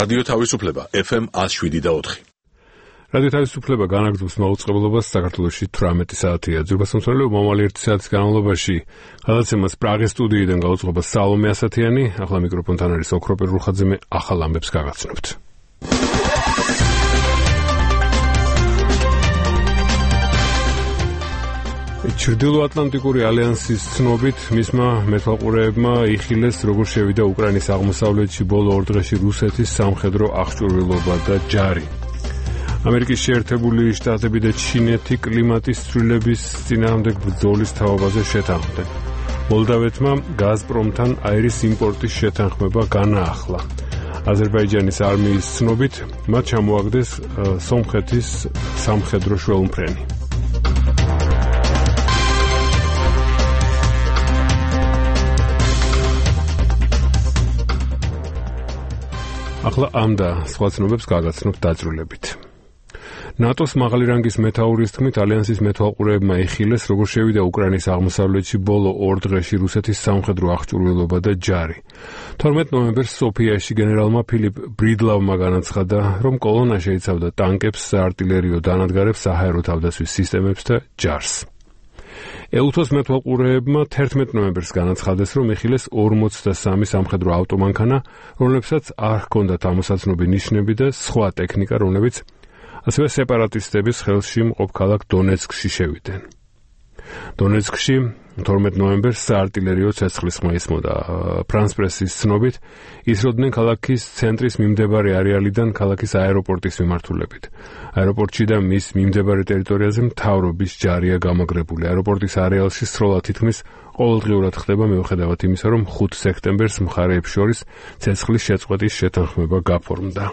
რადიო თავისუფლება FM 107.4. რადიო თავისუფლება განაგრძობს მაუწყებლობას საქართველოში 18 საათია. ძვირფასმცემელი მომავალი 1 საათის განმავლობაში გადაცემას პრაღის სტუდიიდან გაუძღვება სალომე ასათიანი. ახლა მიკროფონთან არის ოქროპერ რუხაძე, მე ახალ ამბებს გაგაცნობთ. ჩრდილოატლანტიკური ალიანსის ცნობით მისმა მეთვალყურეებმა იხილეს, როგორ შევიდა უკრაინის აღმოსავლეთში ბოლო 2 დღეში რუსეთის სამხედრო აღჭურვილობა და ჯარი. ამერიკის შეერთებული შტატები და ჩინეთი კლიმატის ცვლილების წინააღმდეგ ბრძოლის თავობაზე შეთანხმდნენ. მოლდავეთმა გაზპრომთან აირის იმპორტის შეთანხმება განაახლა. აზერბაიჯანის არმიის ცნობით მათ ჩამოაგდეს სომხეთის სამხედრო შველმფრენი. ახლა ამ და სხვა ცნობებს გაგაცნობთ დაწვრილებით. ნატოს მაღალი რანგის მეთაურის თქმით, ალიანსის მეთვალყურეებმა იხილეს, როგორ შევიდა უკრაინის აღმოსავლეთში ბოლო 2 დღეში რუსეთის სამხედრო აღჭურვილობა და ჯარი. 12 ნოემბერს სოფიაში გენერალმა ფილიპ ბრიდლავმა განაცხადა, რომ კოლონა შეიცავდა ტანკებს, საარტილერიო დანადგარებს, საჰაერო თავდასხმის სისტემებს და ჯარს. ელუთოს მეთვალყურეებმა 11 ნოემბერს განაცხადეს, რომ იხილეს 43 სამხედრო ავტომანქანა, რომლებსაც არ ჰქონდათ ამოსაცნობი ნიშნები და სხვა ტექნიკა, რომლებიც ასევე სეპარატისტების ხელში მყოფ ქალაქ დონეცკში შევიდნენ. დონეცკში 12 ნოემბერს საარტილერიო ცეცხლისხმა ისმოდა. ფრანს პრესის ცნობით, ისროდნენ ქალაქის ცენტრის მიმდებარე არეალიდან ქალაქის აეროპორტის მიმართულებით. აეროპორტში და მის მიმდებარე ტერიტორიაზე მთავრობის ჯარია გამაგრებული. აეროპორტის არეალში სროლა თითქმის ყოველდღიურად ხდება, მიუხედავად იმისა, რომ 5 სექტემბერს მხარეებს შორის ცეცხლის შეწყვეტის შეთანხმება გაფორმდა.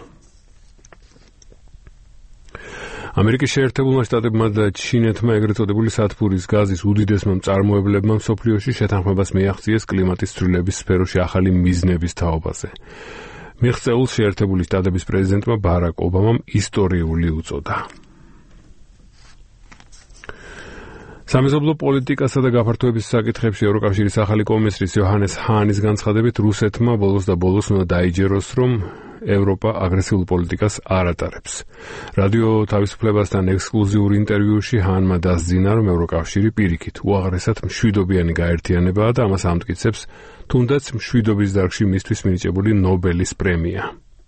ამერიკის შეერთებულმა შტატებმა და ჩინეთმა ეგრეთ წოდებული სათბურის გაზის უდიდესმა მწარმოებლებმა მსოფლიოში შეთანხმებას მიაღწიეს კლიმატის ცვლილების სფეროში ახალი მიზნების თაობაზე. მიღწეულს შეერთებული შტატების პრეზიდენტმა ბარაკ ობამამ ისტორიული უწოდა. სამეზობლო პოლიტიკასა და გაფართოების საკითხებში ევროკავშირის ახალი კომისრის იოჰანეს ჰანის განცხადებით, რუსეთმა ბოლოს და ბოლოს უნდა დაიჯეროს, რომ ევროპა აგრესიულ პოლიტიკას არ ატარებს. რადიო თავისუფლებასთან ექსკლუზიურ ინტერვიუში ჰანმა დასძინა, რომ ევროკავშირი პირიქით უაღრესად მშვიდობიანი გაერთიანებაა და ამას ამტკიცებს თუნდაც მშვიდობის დარგში მისთვის მინიჭებული ნობელის პრემია.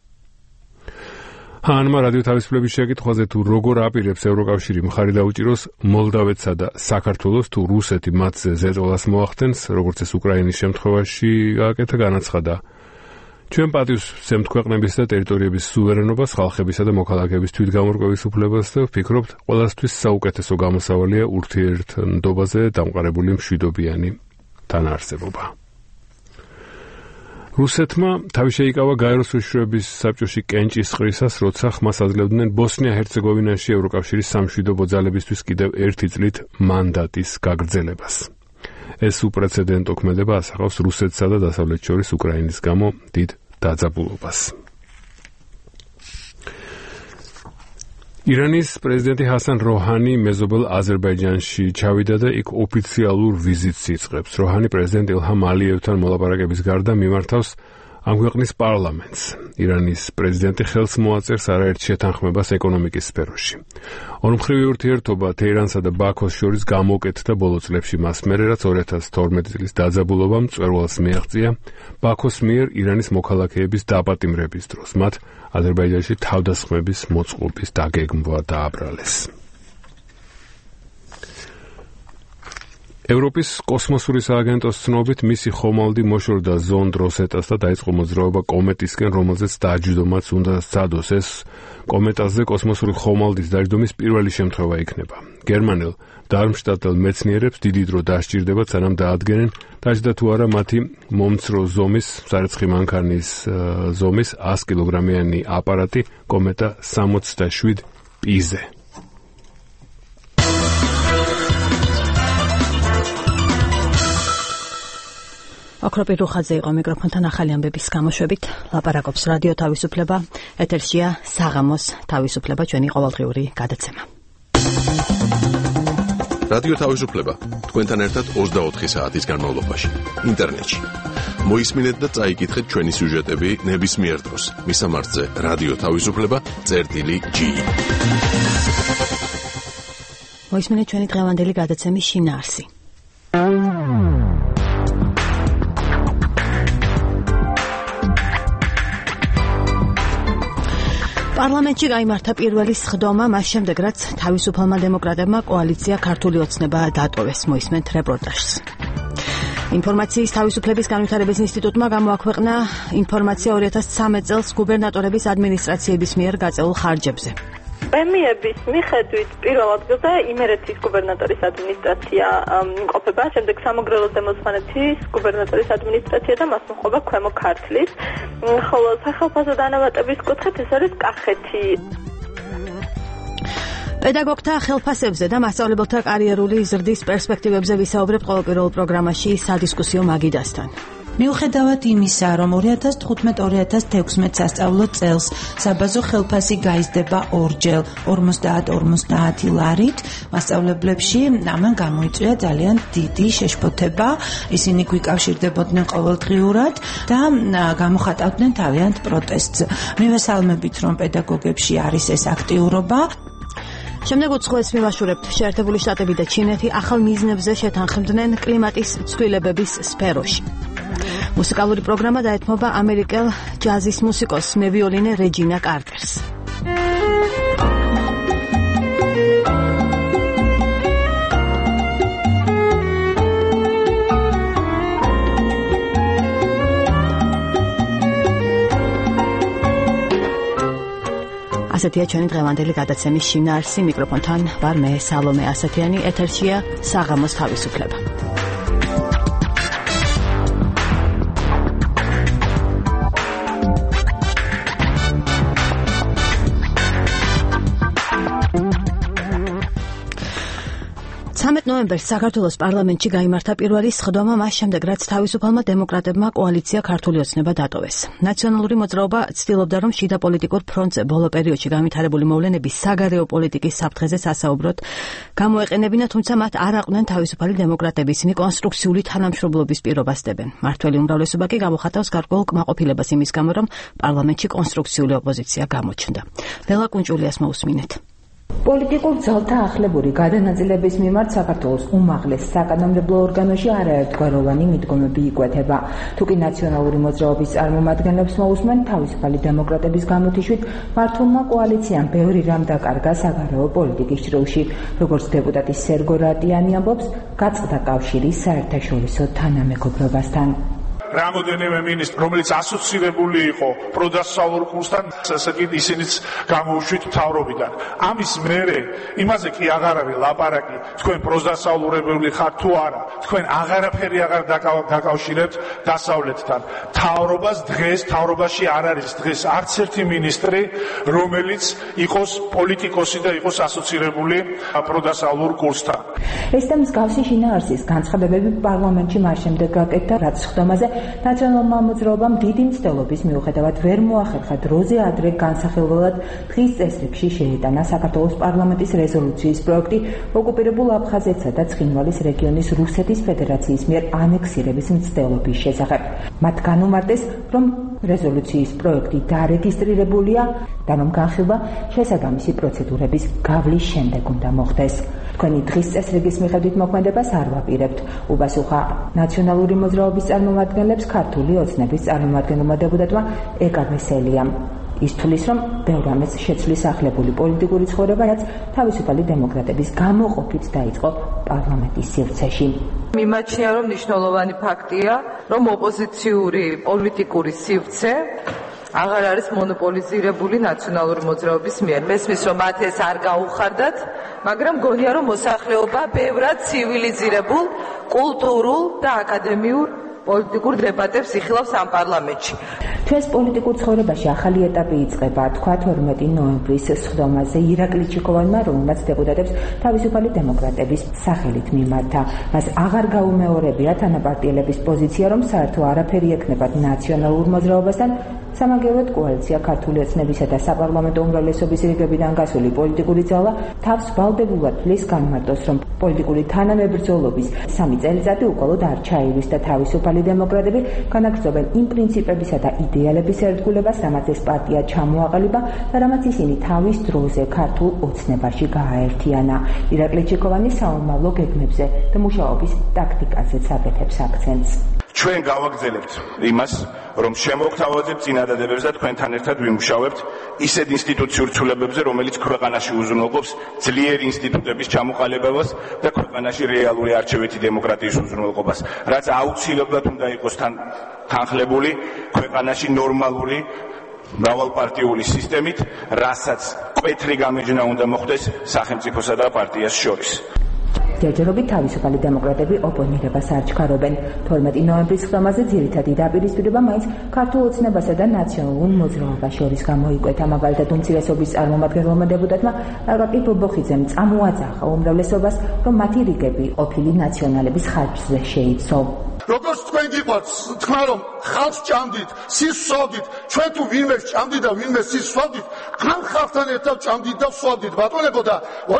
ჰანმა რადიო თავისუფლების შეკითხვაზე, თუ როგორ აპირებს ევროკავშირი მხარი დაუჭიროს მოლდავეთსა და საქართველოს, თუ რუსეთი მათზე ზეწოლას მოახდენს, როგორც ეს უკრაინის შემთხვევაში გააკეთა, განაცხადა: ჩვენ პატივს ვცემთ ქვეყნების და ტერიტორიების სუვერენობას, ხალხებისა და მოქალაქეების თვითგამორკვევის უფლებას და ვფიქრობთ, ყველასთვის საუკეთესო გამოსავალია ურთიერთობაზე დამყარებული მშვიდობიანი თანაარსებობა. რუსეთმა თავი შეიკავა გაეროს უშიშროების საბჭოში კენჭისყრისას, როცა ხმას აძლევდნენ ბოსნია-ჰერცეგოვინაში ევროკავშირის სამშვიდობო ძალებისთვის კიდევ 1 წლით მანდატის გაგრძელებას. ეს უპრეცედენტო ქმედება ასახავს რუსეთსა და დასავლეთ შორის უკრაინის გამო დიდ დაძაბულობას. ირანის პრეზიდენტი ჰასან როჰანი მეზობელ აზერბაიჯანში ჩავიდა და იქ ოფიციალურ ვიზიტს იწყებს. როჰანი პრეზიდენტ ილჰამ ალიევთან მოლაპარაკების გარდა მიმართავს ამ ქვეყნის პარლამენტს. ირანის პრეზიდენტი ხელს მოაწერს არაერთ შეთანხმებას ეკონომიკის სფეროში. ორმხრივი ურთიერთობა თეირანსა და ბაქოს შორის გამოკეთდა ბოლო წლებში მას მერე, რაც 2012 წლის დაძაბულობამ მწვერვალს მიაღწია ბაქოს მიერ ირანის მოქალაქეების დაპატიმრების დროს. მათ აზერბაიჯანში თავდასხმების მოწყობის დაგეგმვა დააბრალეს. ევროპის კოსმოსური სააგენტოს ცნობით, მისი ხომალდი მოშორდა ზონდ როსეტას და დაიწყო მოძრაობა კომეტისკენ, რომელზეც დაჯდომაც უნდა სცადოს. ეს კომეტაზე კოსმოსური ხომალდის დაჯდომის პირველი შემთხვევა იქნება. გერმანელ დარმშტადტელ მეცნიერებს დიდი დრო დასჭირდება, სანამ დაადგენენ, დაჯდა თუ არა მათი მომცრო ზომის, სარეცხი მანქანის ზომის 100 კილოგრამიანი აპარატი კომეტა 67 პიზე. ოქროპერ რუხაძე იყო მიკროფონთან ახალი ამბების გამოშვებით. ლაპარაკობს რადიო თავისუფლება, ეთერშია საღამოს თავისუფლება, ჩვენი ყოველდღიური გადაცემა. რადიო თავისუფლება თქვენთან ერთად 24 საათის განმავლობაში ინტერნეტში მოისმინეთ და წაიკითხეთ ჩვენი სიუჟეტები ნებისმიერ დროს. მისამართზე რადიო თავისუფლება წერტილი G. მოისმინეთ ჩვენი დღევანდელი გადაცემის შინაარსი. პარლამენტში გაიმართა პირველი სხდომა მას შემდეგ, რაც თავისუფალმა დემოკრატებმა კოალიცია ქართული ოცნება დატოვეს. მოისმენთ რეპორტაჟს. ინფორმაციის თავისუფლების განვითარების ინსტიტუტმა გამოაქვეყნა ინფორმაცია 2013 წელს გუბერნატორების ადმინისტრაციების მიერ გაწეულ ხარჯებზე. პრემიების მიხედვით პირველ ადგილზე იმერეთის გუბერნატორის ადმინისტრაცია იმყოფება, შემდეგ სამოგრელოს დემოსხანეთის გუბერნატორის ადმინისტრაცია და მას მოჰყვა ქვემო ქართლის, ხოლო სახელმწიფო დანავატების კუთხით ეს არის კახეთი. პედაგოგთა ხელფასებზე და მასწავლებელთა კარიერული ზრდის პერსპექტივებზე ვისაუბრებთ ყოველკვირეულ პროგრამაში სადისკუსიო მაგიდასთან. მიუხედავად იმისა, რომ 2015-2016 სასწავლო წელს საბაზო ხელფასი გაიზრდება ორჯერ 50 ლარით, მასწავლებლებში ამან გამოიწვია ძალიან დიდი შეშფოთება, ისინი გვიკავშირდებოდნენ ყოველდღიურად და გამოხატავდნენ თავიანთ პროტესტს. მივესალმებით, რომ პედაგოგებში არის ეს აქტიურობა. შემდეგ უცხოეთს მივაშურებთ. შეერთებული შტატები და ჩინეთი ახალ მიზნებზე შეთანხმდნენ კლიმატის ცვლილებების სფეროში. მუსიკალური პროგრამა დაეთმობა ამერიკელ ჯაზის მუსიკოს მევიოლინე რეჯინა კარტერს. ასეთია ჩვენი დღევანდელი გადაცემის შინაარსი. მიკროფონთან ვარ მე სალომე ასათიანი. ეთერშია საღამოს თავისუფლება. ნოემბერს საქართველოს პარლამენტში გაიმართა პირველი სხდომა მას შემდეგ, რაც თავისუფალმა დემოკრატებმა კოალიცია ქართული ოცნება დატოვეს. ნაციონალური მოძრაობა ცდილობდა, რომ შიდა პოლიტიკურ ფრონტზე ბოლო პერიოდში განვითარებული მოვლენების საგარეო პოლიტიკის საფრთხეზე სასაუბროდ გამოეყენებინა, თუმცა მათ არ აყვნენ თავისუფალი დემოკრატები, ისინი კონსტრუქციული თანამშრომლობის პირობას დებენ. მართველი უმრავლესობა კი გამოხატავს გარკვეულ კმაყოფილებას იმის გამო, რომ პარლამენტში კონსტრუქციული ოპოზიცია გამოჩნდა. ლელა კუნჭულიას მოусმინეთ. პოლიტიკურ ძალთა ახლებური გადანაწილების მიმართ საქართველოს უმაღლეს საკანონმდებლო ორგანოში არაერთგვაროვანი მიდგომები იკვეთება. თუკი ნაციონალური მოძრაობის წარმომადგენლებს მოусმენ, თავისუფალი დემოკრატების გამოთიშვით მართლმა კოალიციამ ბევრი რამ დაკარგა საგარეო პოლიტიკის ჭრილში. როგორც დეპუტატი სერგო რატიანი ამბობს, გაწყდა კავშირი საერთაშორისო თანამეგობრობასთან. რამოდენიმე მინისტრი, რომელიც ასოცირებული იყო პროდასავლურ კურსთან, ესე იგი ისინიც გამოუშვით მთავრობიდან. ამის მერე იმაზე კი აღარ არის ლაპარაკი, თქვენ პროდასავლურებული ხართ თუ არა, თქვენ აღარაფერი აღარ დაკავშირებთ დასავლეთთან. მთავრობაში არ არის დღეს არც ერთი მინისტრი, რომელიც იყოს პოლიტიკოსი და იყოს ასოცირებული პროდასავლურ კურსთან. ეს და მსგავსი შინაარსის განცხადებები პარლამენტში მას შემდეგ გაკეთდა, რაც სხდომაზე ნაციონალურმა მოძრაობამ დიდი მცდელობის მიუხედავად ვერ მოახერხა დროზე ადრე განსახილველად დღის წესრიგში შეეტანა საქართველოს პარლამენტის რეზოლუციის პროექტი ოკუპირებულ აფხაზეთსა და ცხინვალის რეგიონის რუსეთის ფედერაციის მიერ ანექსირების მცდელობის შესახებ. მათ განუმარტეს, რომ რეზოლუციის პროექტი დარეგისტრირებულია და რომ განხილვა შესაბამისი პროცედურების გავლის შემდეგ უნდა მოხდეს. თქვენი დღის წესრიგის მიხედვით მოქმედებას არ ვაპირებთ, უპასუხა ნაციონალური მოძრაობის წარმომადგენლებს ქართული ოცნების წარმომადგენელმა დეპუტატმა ეკა ვესელიამ. ის თulis, რომ ბევრ ამას შეცვლის ახლებული პოლიტიკური ცხოვრება, რაც თავისუფალი დემოკრატების გამოყოფით დაიწყო პარლამენტის სივრცეში. მიმაჩნია, რომ მნიშვნელოვანი ფაქტია, რომ ოპოზიციური პოლიტიკური სივრცე აღარ არის მონოპოლიზირებული ნაციონალური მოძრაობის მიერ. მესმის, რომ მათ ეს არ გაუხარდათ, მაგრამ გონია, რომ მოსახლეობა ბევრად ცივილიზირებულ, კულტურულ და აკადემიურ პოლიტიკურ დებატებს იხილავს ამ პარლამენტში. ჩვენს პოლიტიკურ ცხოვრებაში ახალი ეტაპი იწყება, თქვა 12 ნოემბრის სხდომაზე ირაკლი ჩიკოვანმა, რომელმაც დეპუტატებს თავისუფალი დემოკრატების სახელით მიმართა. მას აღარ გაუმეორებია თანაპარტიელების პოზიცია, რომ საერთო არაფერი ექნებათ ნაციონალურ მოძრაობასთან, სამაგიეროდ კოალიცია ქართული ოცნებისა და საპარლამენტო უმრავლესობის რიგებიდან გასული პოლიტიკური ძალა თავს ვალდებულად თვლის განმარტოს, რომ პოლიტიკური თანამებრძოლობის 3 წელიწადი უკვალოდ არ ჩაივლის და თავისუფალი დემოკრატები განაგრძობენ იმ პრინციპებისა და იდეალების ერთგულებას, რამაც ეს პარტია ჩამოაყალიბა და რამაც ისინი თავის დროზე ქართულ ოცნებაში გააერთიანა. ირაკლი ჩიქოვანი საომავლო გეგმებზე და მუშაობის ტაქტიკაზეც აკეთებს აქცენტს. ჩვენ გავაგრძელებთ იმას, რომ შემოგთავაზებთ წინადადებებს და თქვენთან ერთად ვიმუშავებთ ისეთ ინსტიტუციურ ცვლილებებზე, რომელიც ქვეყანაში უზრუნველყოფს ძლიერ ინსტიტუტების ჩამოყალიბებას და ქვეყანაში რეალური არჩევითი დემოკრატიის უზრუნველყოფას, რაც აუცილებლად უნდა იყოს თანხლებული ქვეყანაში ნორმალური მრავალპარტიული სისტემით, რასაც მკვეთრი გამეჯნა უნდა მოხდეს სახელმწიფოსა და პარტიას შორის. ჯერჯერობით თავისუფალი დემოკრატები ოპონირებას არ ჩქარობენ. 12 ნოემბრის ხდომაზე ძირითადი დაპირისპირება მაინც ქართულ ოცნებასა და ნაციონალურ მოძრაობას შორის გამოიკვეთა. მაგალითად, უმცირესობის წარმომადგენელმა დეპუტატმა აკაკი ბობოხიძემ წამოაძახა უმრავლესობას, რომ მათი რიგები ყოფილი ნაციონალების ხარჯზე შეიცო. როგორც თქვენ გიყვართ, თქმა რომ ხალხს ჭამდით, სის ვსვავდით, ჩვენ თუ ვინმე ჭამდით და ვინმე სის ვსვავდით, ამ ხალხთან ერთად ჭამდით და ვსვავდით. ბატონებო და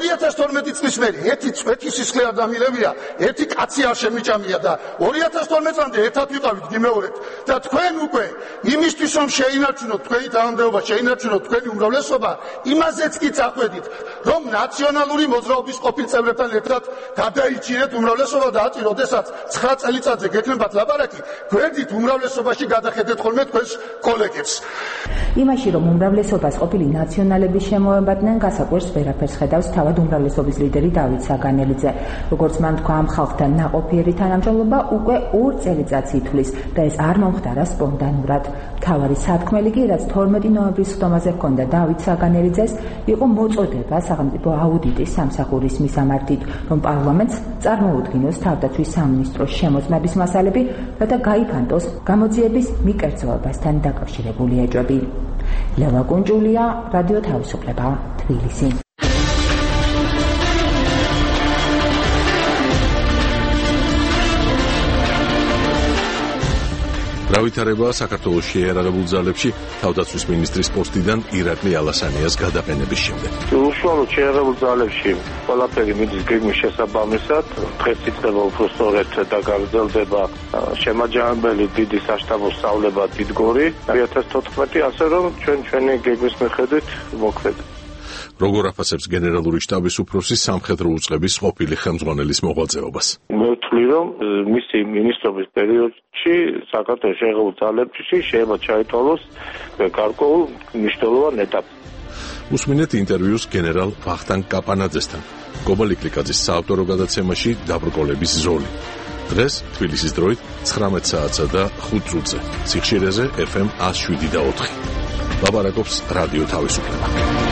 2012 წლის მერე ერთი წვეთი სისხლი არ დამილებია, ერთი კაცი არ შემიჭამია და 2012 წლამდე ერთად ვიყავით გიმეორებთ და თქვენ უკვე იმისთვის რომ შეინარჩუნოთ თქვენი თანამდებობა, შეინარჩუნოთ თქვენი უმრავლესობა, იმაზეც კი წახვედით, რომ ნაციონალური მოძრაობის ყოფილ წევრებთან ერთად გადაიჭირეთ უმრავლესობა და აწი, როდესაც 9 წელიწადზე გეკნებათ ლაპარაკი, გვერდით უმრავლესობაში გადახედეთ ხოლმე თქვენს კოლეგებს. იმაში, რომ უმრავლესობას ყოფილი ნაციონალების შემოებადნენ, გასაკვირს ვერაფერს ხედავს თავად უმრავლესობის ლიდერი დავით საგანელიძე. როგორც მან თქვა, ამ ხალხთან ნაყოფიერი თანამშრომლობა უკვე 2 წელიწადს ითვლის და ეს არ მომხდარა სპონტანურად. მთავარი სათქმელი კი, რაც 12 ნოემბრის ხდომაზე ჰქონდა დავით საგანელიძეს, იყო მოწოდება სახელმწიფო აუდიტის სამსახურის მისამართით, რომ პარლამენტს წარმოუდგინოს თავდაცვის სამინისტროს შემოწმების მასალები და გაიფანტოს გამოძიების მიკერძოებასთან დაკავშირებული ეჭვები. ლევა კუნჯულია, რადიო თავისუფლება, თბილისი. დავითარება საქართველოს შეიარაღებულ ძალებში თავდაცვის მინისტრის პოსტიდან ირაკლი ალასანიას გადაყენების შემდეგ. უშუალოდ შეიარაღებულ ძალებში ყველაფერი მიდის გეგმის შესაბამისად, დღეს იწყება უფრო სწორედ და გაგრძელდება შემაჯამებელი დიდი საშტაბო სწავლება დიდგორი 2014, ასე რომ ჩვენი გეგმის მიხედვით მოქმედებს. როგორ აფასებს გენერალური შტაბის უფროსი სამხედრო უწყების ყოფილი ხელმძღვანელის მოღვაწეობას? მე ვთვლი, რომ მისი მინისტრობის პერიოდში საქართველოს შეიარაღებულ ძალებში შეიძლება ჩაითვალოს გარკვეულ მნიშვნელოვან ეტაპს. უსმინეთ ინტერვიუს გენერალ ვახტანგ კაპანაძესთან გობალიკლიკაძის საავტორო გადაცემაში დაბრკოლების ზოლი. დღეს თბილისის დროით 19 საათსა და 5 წუთზე სიხშირეზე FM 107.4. ლაპარაკობს რადიო თავისუფლება.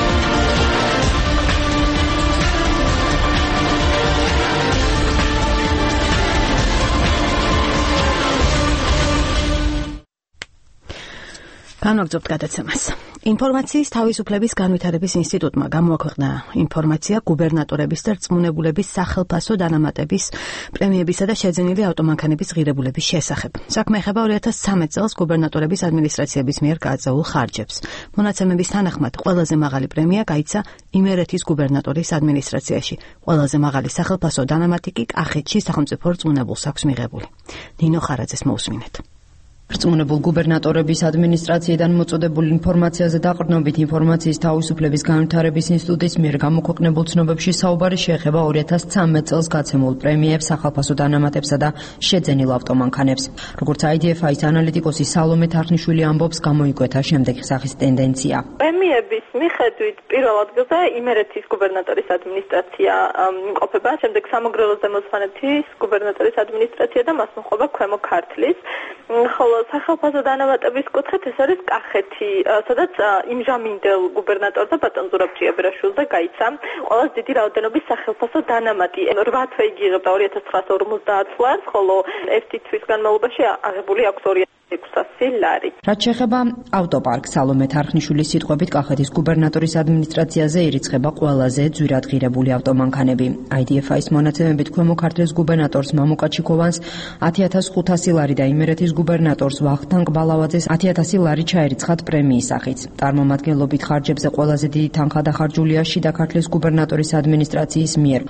განვაგრძობთ გადაცემას. ინფორმაციის თავისუფლების განვითარების ინსტიტუტმა გამოაქვეყნა ინფორმაცია გუბერნატორების და რწმუნებულების სახელფასო დანამატების პრემიებისა და შეძენილი ავტომანქანების ღირებულების შესახებ. საქმე ეხება 2013 წელს გუბერნატორების ადმინისტრაციების მიერ გააწეულ ხარჯებს. მონაცემების თანახმად ყველაზე მაღალი პრემია გაიცა იმერეთის გუბერნატორის ადმინისტრაციაში. ყველაზე მაღალი სახელფასო დანამატი კი კახეთში სახელმწიფო რწმუნებულს აქვს მიღებული. ნინო ხარაძეს მოусმინეთ. რწმუნებულ გუბერნატორების ადმინისტრაციიდან მოწოდებული ინფორმაციაზე დაყრდნობით ინფორმაციის თავისუფლების განვითარების ინსტიტუტის მიერ გამოქვეყნებულ ცნობებში საუბარი შეეხება 2013 წელს გაცემულ პრემიებს, სახელფასო დანამატებსა და შეძენილ ავტომანქანებს. როგორც IDF-ის ანალიტიკოსი სალომე თარხნიშვილი ამბობს, გამოიკვეთა შემდეგი სახის ტენდენცია. პრემიების მიხედვით პირველ ადგილზე იმერეთის გუბერნატორის ადმინისტრაცია იმყოფება, შემდეგ სამეგრელოს და მოსვანეთის გუბერნატორის ადმინისტრაცია და მას მოჰყობა ქვემო ქართლის. ხოლო სახელფასო დანამატების კუთხით ეს არის კახეთი, სადაც იმჟამინდელ გუბერნატორთა ბატონ ზურაბ ჭიაბერაშვილზე გაიცა ყველაზე დიდი რაოდენობის სახელფასო დანამატი. 8 თვე იგი იღებდა 2950 ლარს, ხოლო 1 თვის განმავლობაში აღებული აქვს 600 ლარი. რაც შეეხება ავტოპარკ სალომე თარხნიშვილის სიტყვებით, კახეთის გუბერნატორის ადმინისტრაციაზე ირიცხება ყველაზე ძვირადღირებული ავტომანქანები. IDFI-ის მონაცემებით ქვემო ქართლის გუბერნატორს მამუკა ჩიქოვანს 10500 ლარი და იმერეთის გუბერნატორს ვახტანგ ბალავაძეს 10000 ლარი ჩაერიცხათ პრემიის სახით. წარმომადგენლობით ხარჯებზე ყველაზე დიდი თანხა დახარჯულია შიდა ქართლის გუბერნატორის ადმინისტრაციის მიერ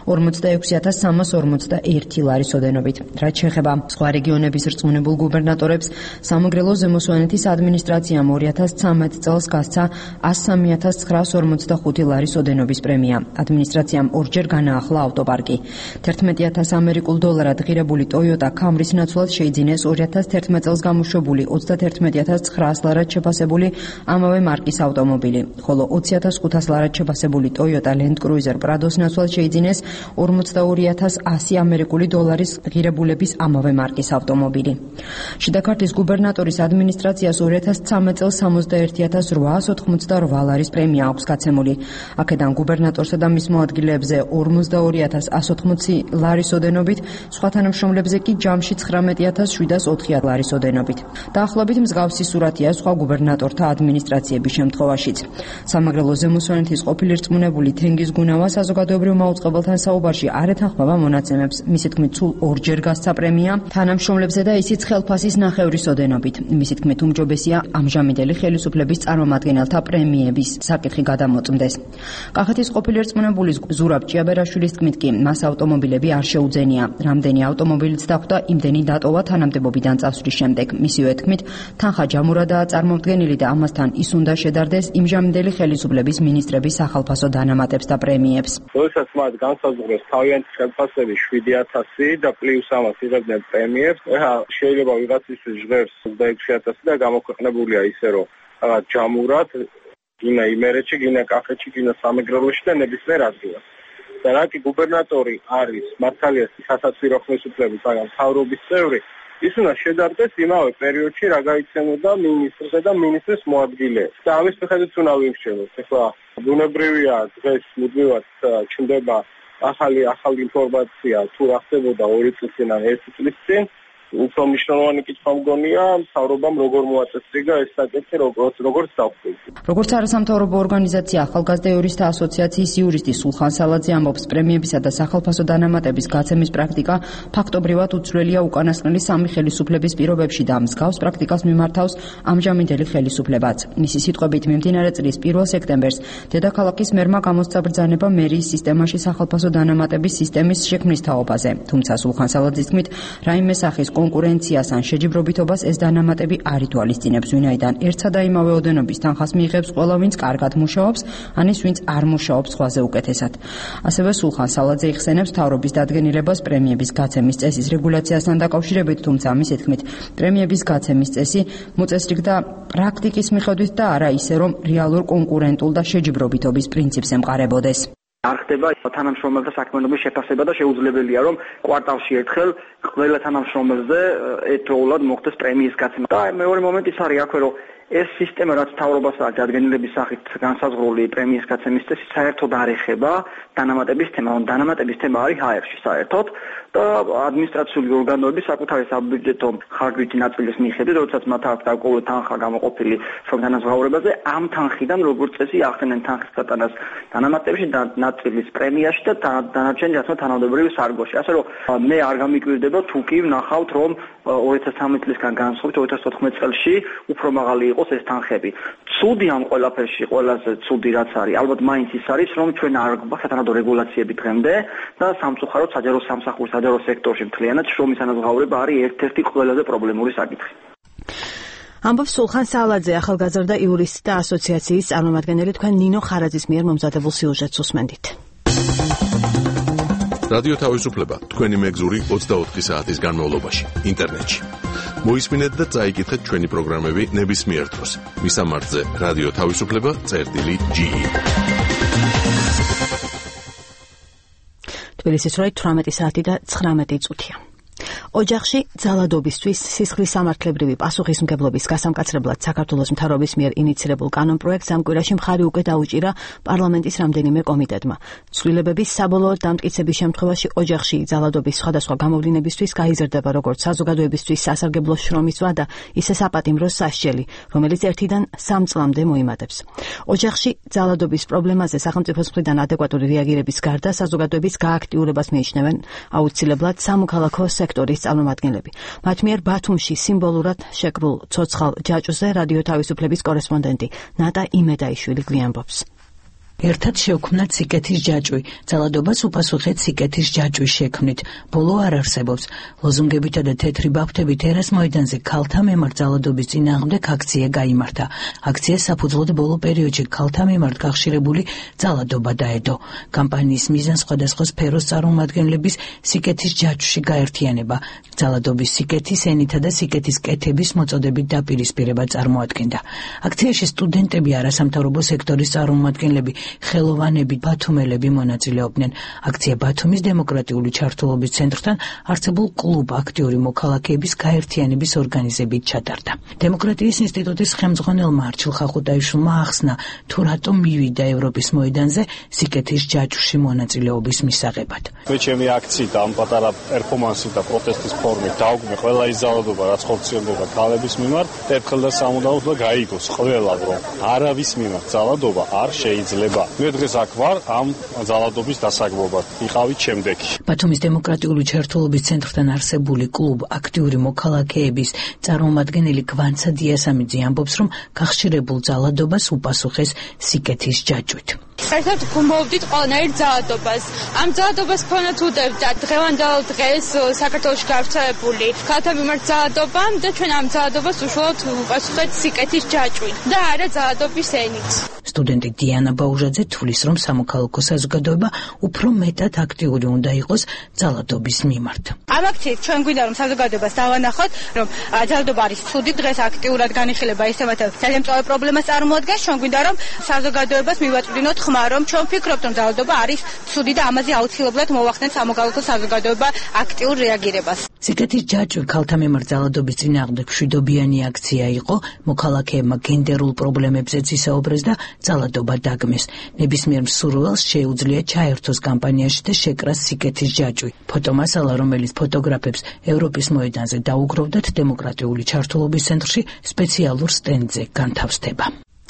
46341 ლარის ოდენობით. რაც შეეხება სხვა რეგიონების რწმუნებულ გუბერნატორებს, სამეგრელო ზემოსვანეთის ადმინისტრაციამ 2013 წელს გასცა 103945 ლარის ოდენობის პრემია. ადმინისტრაციამ ორჯერ განაახლა ავტოპარკი. 11000 ამერიკულ დოლარად ღირებული Toyota Camry-ს ნაცვლად შეიძინეს 2011 წელს გამოშვებული 31900 ლარად შეფასებული ამავე მარკის ავტომობილი, ხოლო 20500 ლარად შეფასებული Toyota Land Cruiser Prado-ს ნაცვლად შეიძინეს 42100 ამერიკული დოლარის ღირებულების ამავე მარკის ავტომობილი. შიდა ქართლის გუბერნატორის ადმინისტრაციას 2013 წელს 61888 ლარის პრემია აქვს გაცემული. აქედან გუბერნატორსა და მის მოადგილეებზე 42180 ლარის ოდენობით, სხვა თანამშრომლებზე კი ჯამში 19704 ლარის ოდენობით. დაახლოებით მსგავსი სურათია სხვა გუბერნატორთა ადმინისტრაციების შემთხვევაშიც. სამეგრელო ზემოსვანეთის ყოფილი რწმუნებული თენგიზ გუნავა საზოგადოებრივ მაუწყებელთან საუბარში არ ეთანხმება მონაცემებს. მისი თქმით, სულ ორჯერ გასცა პრემია თანამშრომლებზე და ისიც ხელფასის ნახევრის ოდენობით. მისი თქმით, უმჯობესია ამჟამინდელი ხელისუფლების წარმომადგენელთა პრემიების საკითხი გადამოწმდეს. კახეთის ყოფილი რწმუნებულის ზურაბ ჭიაბერაშვილის თქმით კი, მას ავტომობილები არ შეუძენია. რამდენი ავტომობილიც დახვდა, იმდენი დატოვა თანამდებობიდან წასვლის შემდეგ. მისივე თქმით, თანხა ჯამურადაა წარმოდგენილი და ამასთან ის უნდა შედარდეს იმჟამინდელი ხელისუფლების მინისტრების სახალხო დანამატებს და პრემიებს. როდესაც მათ განსაზღვრეს თავიანთი ხელფასები 7000 და პლუს ამას იღებდნენ პრემიებს, ეხლა შეიძლება ვიღაცისთვის ჟღერს 26000 და გამოქვეყნებულია ისე რომ ჯამურად გინა იმერეთში, გინა კახეთში, გინა სამეგრელოში და ნებისმიერ ადგილას. და რაკი გუბერნატორი არის მართალია სასაცილო ხელისუფლების ან მთავრობის წევრი, ის უნდა შედარდეს იმავე პერიოდში რა გაიცემოდა მინისტრზე და მინისტრის მოადგილეებს. და ამის მიხედვით უნდა ვიმსჯელოთ. ეხლა ბუნებრივია დღეს მუდმივად ჩნდება ახალი ინფორმაცია თუ რა ხდებოდა 2 წლის წინ ან 1 წლის წინ. უფრო მნიშვნელოვანი კითხვა მგონია მთავრობამ როგორ მოაწესრიგა ეს საკითხი, როგორც დავხვდით. როგორც არასამთავრობო ორგანიზაცია ახალგაზრდა იურისტთა ასოციაციის იურისტი სულხან სალაძე ამბობს, პრემიებისა და სახალხო დანამატების გაცემის პრაქტიკა ფაქტობრივად უცვლელია უკანასკნელი სამი ხელისუფლების პირობებში და მსგავს პრაქტიკას მიმართავს ამჟამინდელი ხელისუფლებაც. მისი სიტყვებით, მიმდინარე წლის 1 სექტემბერს დედაქალაქის მერმა გამოსცა ბრძანება მერიის სისტემაში სახალხო დანამატების სისტემის შექმნის თაობაზე. თუმცა სულხან სალაძის თქმით, რაიმე სახის კონკურენციას ან შეჯიბრობითობას ეს დანამატები არ ითვალისწინებს, ვინაიდან ერთსა და იმავე ოდენობის თანხას მიიღებს ყველა, ვინც კარგად მუშაობს, ან ის, ვინც არ მუშაობს სხვაზე უკეთესად. ასევე სულხან სალაძე იხსენებს მთავრობის დადგენილებას პრემიების გაცემის წესის რეგულაციასთან დაკავშირებით, თუმცა მისი თქმით, პრემიების გაცემის წესი მოწესრიგდა პრაქტიკის მიხედვით და არა ისე, რომ რეალურ კონკურენტულ და შეჯიბრობითობის პრინციპს ემყარებოდეს. არ ხდება თანამშრომელთა საქმიანობის შეფასება და შეუძლებელია რომ კვარტალში ერთხელ ყველა თანამშრომელზე ერთდროულად მოხდეს პრემიის გაცემა. და მეორე მომენტი ის არის აქვე რომ ეს სისტემა რაც მთავრობას აქვს დადგენილების სახით განსაზღვრული პრემიის გაცემის წესი საერთოდ არ ეხება დანამატების თემა. დანამატების თემა არის ჰაერში საერთოდ და ადმინისტრაციული ორგანოები საკუთარი საბიუჯეტო ხარჯვითი ნაწილის მიხედვით, როდესაც მათ აქვს დაკავებული თანხა გამოყოფილი თანაზღაურებაზე, ამ თანხიდან როგორც წესი ახდენენ თანხის გატანას დანამატებში და ნაწილის პრემიაში და დანარჩენი რაცმა თანამდებობრივ სარგოში. ასე რომ მე არ გამიკვირდება თუ კი ვნახავთ რომ 2013 წლისგან განსხვავებით 2014 წელში უფრო მაღალი იყოს ეს თანხები. ცუდი ამ ყველაფერში, ყველაზე ცუდი რაც არის, ალბათ მაინც ის არის, რომ ჩვენ არ გვაქვს სათანადო რეგულაციები დღემდე და სამწუხაროდ საჯარო სამსახურის საჯარო სექტორში მთლიანად შრომის ანაზღაურება არის ერთ-ერთი ყველაზე პრობლემური საკითხი. ამბობს სულხან სალაძე, ახალგაზრდა იურისტთა ასოციაციის წარმომადგენელი. თქვენ ნინო ხარაძის მიერ მომზადებულ სიუჟეტს უსმენთ. რადიო თავისუფლება თქვენი მეგზური 24 საათის განმავლობაში ინტერნეტში. მოისმინეთ და წაიკითხეთ ჩვენი პროგრამები ნებისმიერ დროს. მისამართზე რადიო თავისუფლება.ge. თბილისის როი 18 საათი და 19 წუთია. ოჯახში ძალადობისთვის სისხლის სამართლებრივი პასუხისმგებლობის გასამკაცრებლად საქართველოს მთავრობის მიერ ინიცირებულ კანონპროექტს ამ კვირაში მხარი უკვე დაუჭირა პარლამენტის რამდენიმე კომიტეტმა. ცვლილებების საბოლოოდ დამტკიცების შემთხვევაში ოჯახში ძალადობის სხვადასხვა გამოვლინებისთვის გაიზრდება როგორც საზოგადოებისთვის სასარგებლო შრომის ვადა, ისე საპატიმრო სასჯელი, რომელიც 1-დან 3 წლამდე მოიმატებს. ოჯახში ძალადობის პრობლემაზე სახელმწიფოს მხრიდან ადეკვატური რეაგირების გარდა საზოგადოების გააქტიურებას მიიჩნევენ აუცილებლად სამოქალაქო სექტორის წარმომადგენლები. მათ მიერ ბათუმში სიმბოლურად შეკრულ ცოცხალ ჯაჭვზე რადიო თავისუფლების კორესპონდენტი ნატა იმედაიშვილი გვიანბობს. ერთად შევქმნათ სიკეთის ჯაჭვი, ძალადობას უპასუხეთ სიკეთის ჯაჭვის შექმნით. ბოლო არ არსებობს. ლოზუნგებითა და თეთრი ბაფთებით ერას მოედანზე ქალთა მიმართ ძალადობის წინააღმდეგ აქცია გაიმართა. აქციას საფუძვლოდ ბოლო პერიოდში ქალთა მიმართ გახშირებული ძალადობა დაედო. კამპანიის მიზანს სხვადასხვა სფეროს წარმომადგენლების სიკეთის ჯაჭვში გაერთიანება. ძალადობის სიკეთის ენითა და სიკეთის კეთების მოწოდებით დაპირისპირება წარმოადგენდა. აქციაში სტუდენტები, არასამთავრობო სექტორის წარმომადგენლები, ხელოვანები, ბათუმელები მონაწილეობდნენ. აქცია ბათუმის დემოკრატიული ჩართულობის ცენტრთან არსებულ კლუბ აქტიური მოქალაქეების გაერთიანების ორგანიზებით ჩატარდა. დემოკრატიის ინსტიტუტის ხელმძღვანელმა არჩილ ხახუტაიშვილმა ახსნა, თუ რატომ მივიდა ევროპის მოედანზე სიკეთის ჯაჭვში მონაწილეობის მისაღებად. ჩემი აქციით ამ პატარა პერფორმანსით და პროტესტის ფორმით დაუგმე ყველა ის ძალადობა, რაც ხორციელდება ქალების მიმართ, ერთხელ და სამუდამოდ და გაიგოს ყველამ, რომ არავის მიმართ ძალადობა არ შეიძლება. მე დღეს აქ ვარ ამ ძალადობის დასაგმობად. იყავით შემდეგი. ბათუმის დემოკრატიული ჩართულობის ცენტრთან არსებული კლუბ აქტიური მოქალაქეების წარმომადგენელი გვანცა დიასამიძე ამბობს, რომ გახშირებულ ძალადობას უპასუხეს სიკეთის ჯაჭვით. საერთოდ გუმოვდით ყველანაირ ძალადობას. ამ ძალადობას ფონად უდევდა დღევანდელ დღეს საქართველოში გავრცელებული ქალთა მიმართ ძალადობამ და ჩვენ ამ ძალადობას უშუალოდ უპასუხეთ სიკეთის ჯაჭვით და არა ძალადობის ენით. სტუდენტი დიანა ბაუჟაძე თვლის, რომ სამოქალაქო საზოგადოება უფრო მეტად აქტიური უნდა იყოს ძალადობის მიმართ. ამ აქციით ჩვენ გვინდა რომ საზოგადოებას დავანახოთ, რომ ძალადობა არის ცუდი, დღეს აქტიურად განიხილება ის თემათა ძალიან მწვავე პრობლემას წარმოადგენს. ჩვენ გვინდა რომ საზოგადოებას მივაწვდინოთ ხმა, რომ ჩვენ ვფიქრობთ, რომ ძალადობა არის ცუდი და ამაზე აუცილებლად მოვახდენთ სამოქალაქო საზოგადოება აქტიურ რეაგირებას. სიკეთის ჯაჭვი ქალთა მიმართ ძალადობის წინააღმდეგ მშვიდობიანი აქცია იყო, მოქალაქეებმა გენდერულ პრობლემებზეც ისაუბრეს და ძალადობა დაგმეს. ნებისმიერ მსურველს შეუძლია ჩაერთოს კამპანიაში და შეკრას სიკეთის ჯაჭვი. ფოტომასალა, რომელიც ფოტოგრაფებს ევროპის მოედანზე დაუგროვდათ დემოკრატიული ჩართულობის ცენტრში სპეციალურ სტენდზე განთავსდება.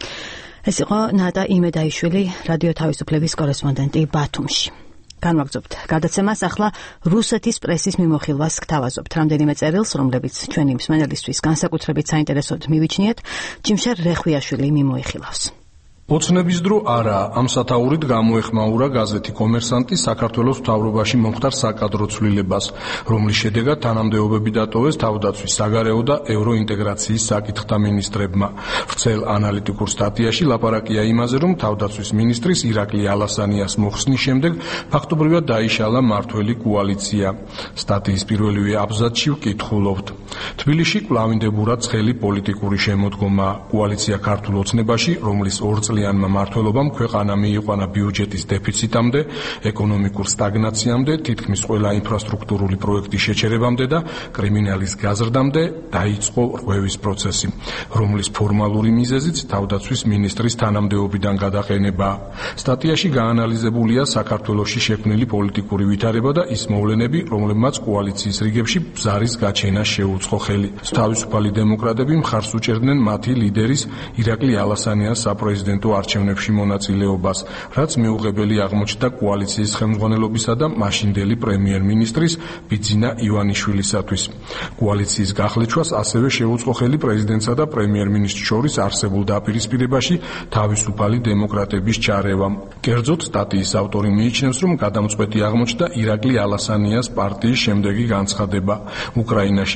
ეს იყო ნატა იმედაიშვილი, რადიო თავისუფლების კორესპონდენტი ბათუმში. განვაგრძობთ გადაცემას, ახლა რუსეთის პრესის მიმოხილვას გთავაზობთ. რამდენიმე წერილს, რომლებიც ჩვენი მსმენელისთვის განსაკუთრებით საინტერესოდ მივიჩნიეთ, ჯიმშარ რეხვიაშვილი მიმოიხილავს. ოცნების დრო არაა, ამ სათაურით გამოეხმაურა გაზეთი კომერსანტი საქართველოს მთავრობაში მომხდარ საკადრო ცვლილებას, რომლის შედეგად თანამდებობები დატოვეს თავდაცვის, საგარეო და ევროინტეგრაციის საკითხთა მინისტრებმა. ვრცელ ანალიტიკურ სტატიაში ლაპარაკია იმაზე, რომ თავდაცვის მინისტრის ირაკლი ალასანიას მოხსნის შემდეგ ფაქტობრივად დაიშალა მმართველი კოალიცია. სტატიის პირველივე აბზაცში ვკითხულობთ. თბილისში კვლავინდებურად ცხელი პოლიტიკური შემოდგომა. კოალიცია ქართულ ოცნებაში, რომლის 2 წლიანმა მმართველობამ ქვეყანა მიიყვანა ბიუჯეტის დეფიციტამდე, ეკონომიკურ სტაგნაციამდე, თითქმის ყველა ინფრასტრუქტურული პროექტის შეჩერებამდე და კრიმინალის გაზრდამდე დაიწყო რღვევის პროცესი, რომლის ფორმალური მიზეზიც თავდაცვის მინისტრის თანამდებობიდან გადაყენებაა. სტატიაში გაანალიზებულია საქართველოში შექმნილი პოლიტიკური ვითარება და ის მოვლენები, რომლებმაც კოალიციის რიგებში ბზარის გაჩენა შეუწყო ხელი. თავისუფალი დემოკრატები მხარს უჭერდნენ მათი ლიდერის ირაკლი ალასანიას საპრეზიდენტო არჩევნებში მონაწილეობას, რაც მიუღებელი აღმოჩნდა კოალიციის ხელმძღვანელობისა და მაშინდელი პრემიერ-მინისტრის ბიძინა ივანიშვილისათვის. კოალიციის გახლეჩვას ასევე შეუწყო ხელი პრეზიდენტსა და პრემიერ-მინისტრს შორის არსებულ დაპირისპირებაში თავისუფალი დემოკრატების ჩარევამ. კერძოდ, სტატიის ავტორი მიიჩნევს, რომ გადამწყვეტი აღმოჩნდა ირაკლი ალასანიას პარტიის შემდეგი განცხადება. უკრაინაში მიმდინარე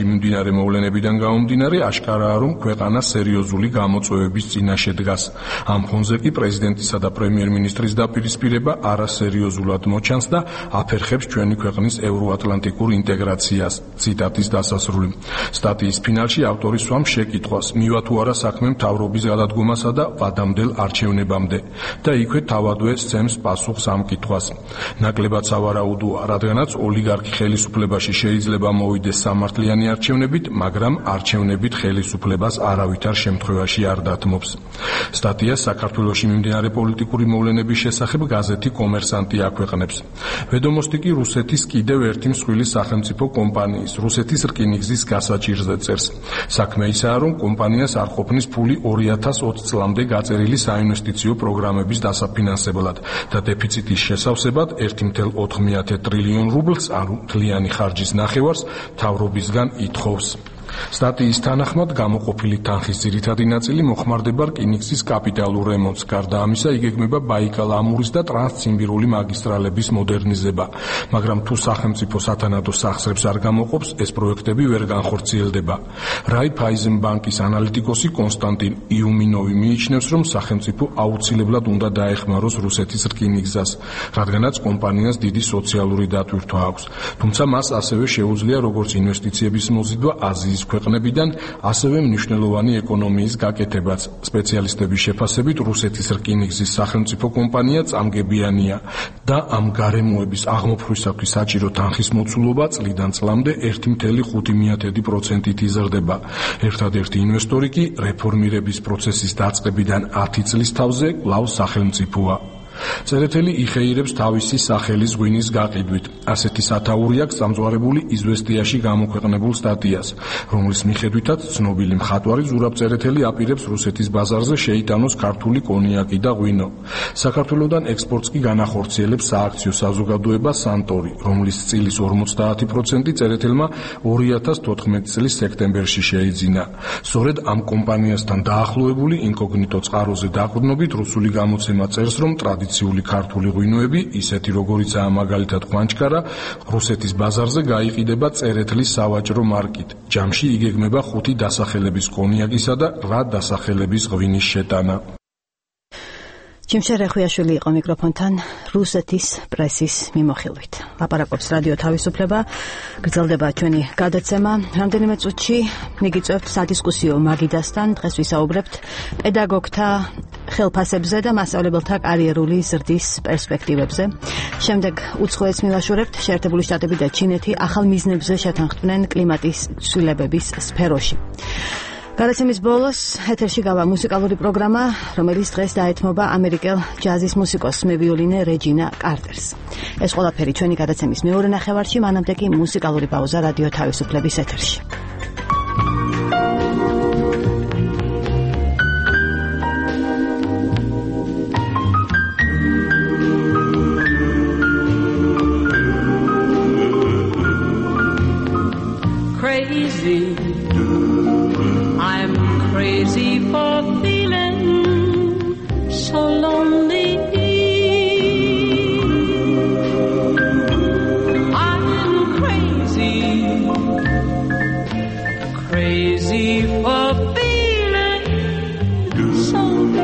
მიმდინარე მოვლენებიდან გამომდინარე აშკარაა, რომ ქვეყანა სერიოზული გამოწვევების წინაშე დგას. ამ ფონზე კი პრეზიდენტისა და პრემიერ-მინისტრის დაპირისპირება არასერიოზულად მოჩანს და აფერხებს ჩვენი ქვეყნის ევროატლანტიკურ ინტეგრაციას. ციტატის დასასრული. სტატიის ფინალში ავტორი სვამს შეკითხვას, მივა თუ არა საქმე მთავრობის გადადგომასა და ვადამდელ არჩევნებამდე და იქვე თავადვე სცემს პასუხს ამ კითხვას. ნაკლებად სავარაუდოა, რადგანაც ოლიგარქი ხელისუფლებაში შეიძლება მოვიდეს სამართლიანი არჩევნებით, მაგრამ არჩევნებით ხელისუფლებას არავითარ შემთხვევაში არ დათმობს. სტატიას საქართველოში მიმდინარე პოლიტიკური მოვლენების შესახებ გაზეთი კომერსანტი აქვეყნებს. ვედომოსტი კი რუსეთის კიდევ ერთი მსხვილი სახელმწიფო კომპანიის, რუსეთის რკინიგზის გასაჭირზე წერს. საქმე ისაა, რომ კომპანიას არ ყოფნის ფული 2020 წლამდე გაწერილი საინვესტიციო პროგრამების დასაფინანსებლად და დეფიციტის შესავსებად 1,4 ტრილიონ რუბლს, ანუ მთლიანი ხარჯის ნახევარს, მთავრობისგან ითხოვს. სტატიის თანახმად გამოყოფილი თანხის ძირითადი ნაწილი მოხმარდება რკინიგზის კაპიტალურ რემონტს. გარდა ამისა, იგეგმება ბაიკალ-ამურის და ტრანსციმბირული მაგისტრალების მოდერნიზება. მაგრამ თუ სახელმწიფო სათანადო სახსრებს არ გამოყოფს, ეს პროექტები ვერ განხორციელდება. რაიფაიზენბანკის ანალიტიკოსი კონსტანტინ იუმინოვი მიიჩნევს, რომ სახელმწიფო აუცილებლად უნდა დაეხმაროს რუსეთის რკინიგზას, რადგანაც კომპანიას დიდი სოციალური დატვირთვა აქვს. თუმცა მას ასევე შეუძლია როგორც ინვესტიციების მოზიდვა აზიის ქვეყნებიდან, ასევე მნიშვნელოვანი ეკონომიის გაკეთებაც. სპეციალისტების შეფასებით, რუსეთის რკინიგზის სახელმწიფო კომპანია წამგებიანია და ამ გარემოების აღმოფხვისათვის საჭირო თანხის მოცულობა წლიდან წლამდე 1,5%-ით იზრდება. ერთადერთი ინვესტორი კი რეფორმირების პროცესის დაწყებიდან 10 წლის თავზე კვლავ სახელმწიფოა. წერეთელი იხეირებს თავისი სახელის ღვინის გაყიდვით. ასეთი სათაური აქვს სამწვარებული იზვესტიაში გამოქვეყნებულ სტატიას, რომლის მიხედვითაც ცნობილი მხატვარი ზურაბ წერეთელი აპირებს რუსეთის ბაზარზე შეიტანოს ქართული კონიაკი და ღვინო. საქართველოდან ექსპორტს კი განახორციელებს სააქციო საზოგადოება სანტორი, რომლის წილის 50% წერეთელმა 2014 წლის სექტემბერში შეიძინა. სწორედ ამ კომპანიასთან დაახლოებული ინკოგნიტო წყაროზე დაყრდნობით რუსული გამოცემა წერს, რომ ტრადიციული ქართული ღვინოები, ისეთი როგორიცაა მაგალითად ხვანჩკარა, რუსეთის ბაზარზე გაიყიდება წერეთლის სავაჭრო მარკით. ჯამში იგეგმება 5 დასახელების კონიაკისა და 8 დასახელების ღვინის შეტანა. ჯიმშე რეხვიაშვილი იყო მიკროფონთან რუსეთის პრესის მიმოხილვით. ლაპარაკობს რადიო თავისუფლება, გრძელდება ჩვენი გადაცემა. რამდენიმე წუთში მიგიწევთ სადისკუსიო მაგიდასთან. დღეს ვისაუბრებთ პედაგოგთა ხელფასებზე და მასწავლებელთა კარიერული ზრდის პერსპექტივებზე. შემდეგ უცხოეთს მივაშორებთ. შეერთებული შტატები და ჩინეთი ახალ მიზნებზე შეთანხმდნენ კლიმატის ცვლილებების სფეროში. გადაცემის ბოლოს ეთერში გავა მუსიკალური პროგრამა, რომელიც დღეს დაეთმობა ამერიკელ ჯაზის მუსიკოს მევიოლინე რეჯინა კარტერს. ეს ყველაფერი ჩვენი გადაცემის მეორე ნახევარში, მანამდე კი მუსიკალური პაუზა რადიო თავისუფლების ეთერში. Crazy, I'm crazy for feeling so lonely. I'm crazy, crazy for feeling so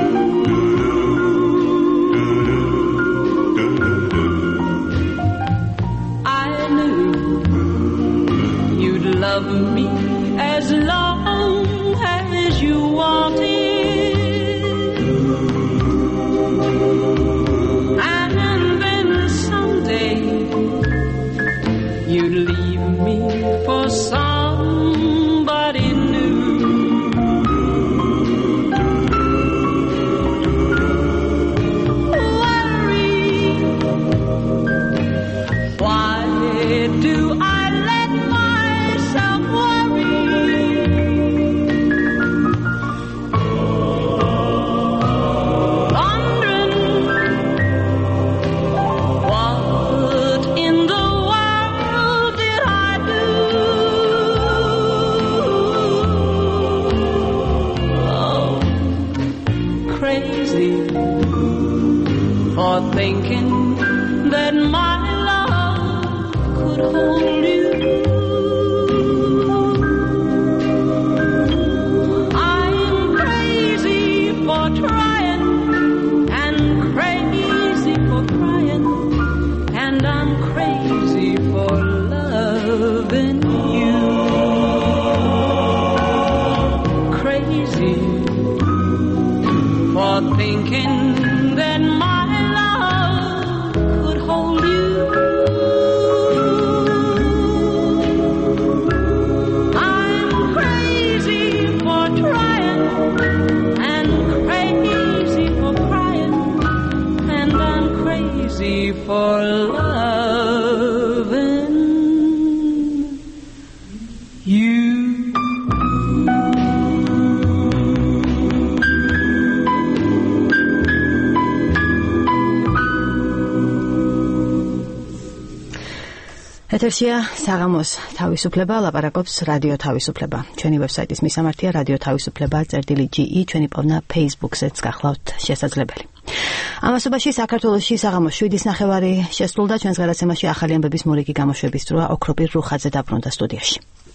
I knew you'd love me as long as you wanted, and then someday you'd leave me for somebody new. Worry, why do I let myself worry? What in the world did I do? not thinking that my love could hold you. I'm crazy for trying and crazy for crying, and I'm crazy for loving you. ეთერშია საღამოს თავისუფლება, ლაპარაკობს რადიო თავისუფლება. ჩვენი ვებსაიტის მისამართია რადიო თავისუფლება.ge, ჩვენი პოვნა Facebook-ზეც გახლავთ შესაძლებელი. ამასობაში საქართველოში საღამოს 7:30 შესრულდა ჩვენს გადაცემაში ახალი ამბების მორიგი გამოშვების დროა. ოქროპირ რუხაძე დაბრუნდა სტუდიაში.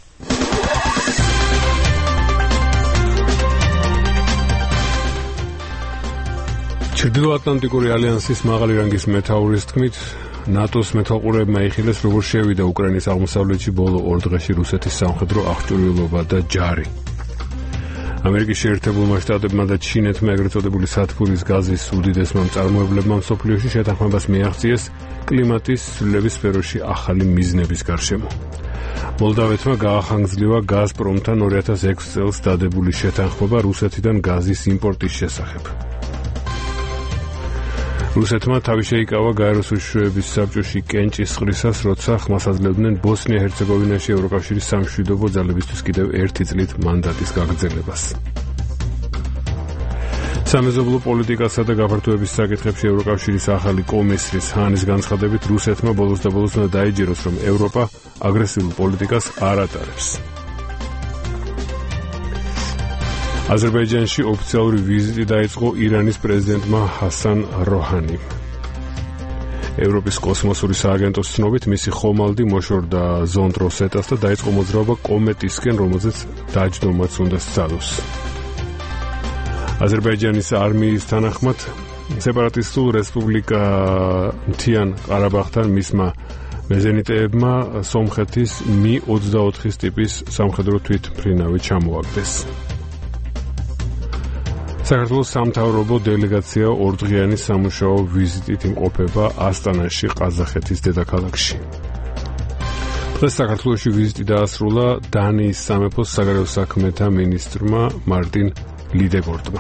ჩრდილოატლანტიკური ალიანსის მაღალი რანგის მეთაურის თქმით, ნატოს მეთვალყურეებმა იხილეს, როგორ შევიდა უკრაინის აღმოსავლეთში ბოლო 2 დღეში რუსეთის სამხედრო აღჭურვილობა და ჯარი. ამერიკის შეერთებულმა შტატებმა და ჩინეთმა ეგრეთ წოდებული სათბურის გაზის უდიდესმა მწარმოებლებმა მსოფლიოში შეთანხმებას მიაღწიეს კლიმატის ცვლილების სფეროში ახალი მიზნების გარშემო. მოლდავეთმა გაახანგრძლივა გაზპრომთან 2006 წელს დადებული შეთანხმება რუსეთიდან გაზის იმპორტის შესახებ. რუსეთმა თავი შეიკავა გაეროს უშუალოების საბჭოში კენჭისყრისას, როცა ხმას აძლევდნენ ბოსნია-ჰერცეგოვინაში ევროკავშირის სამშვიდობო ძალებისთვის კიდევ 1 წლით მანდატის გაგრძელებას. სამეზობლო პოლიტიკასა და გაფართოების საკითხებში ევროკავშირის ახალი კომისრის ჰანის განცხადებით, რუსეთმა ბოლოს და ბოლოს უნდა დაიჯეროს, რომ ევროპა აგრესიულ პოლიტიკას არ ატარებს. აზერბაიჯანში ოფიციალური ვიზიტი დაიწყო ირანის პრეზიდენტმა ჰასან როჰანიმ. ევროპის კოსმოსური სააგენტოს ცნობით, მისი ხომალდი მოშორდა ზონდ როსეტას და დაიწყო მოძრაობა კომეტისკენ, რომელზეც დაჯდომაც უნდა სცადოს. აზერბაიჯანის არმიის თანახმად, სეპარატისტულ რესპუბლიკა მთიან ყარაბაღთან მისმა მეზენიტეებმა სომხეთის Mi-24 ტიპის სამხედრო თვითმფრინავი ჩამოაგდეს. საქართველოს სამთავრობო დელეგაცია 2 დღიანი სამუშაო ვიზიტით იმყოფება ასტანაში, ყაზახეთის დედაქალაქში. დღეს საქართველოში ვიზიტი დაასრულა დანიის სამეფოს საგარეო საქმეთა მინისტრმა მარტინ ლიდეგორდმა.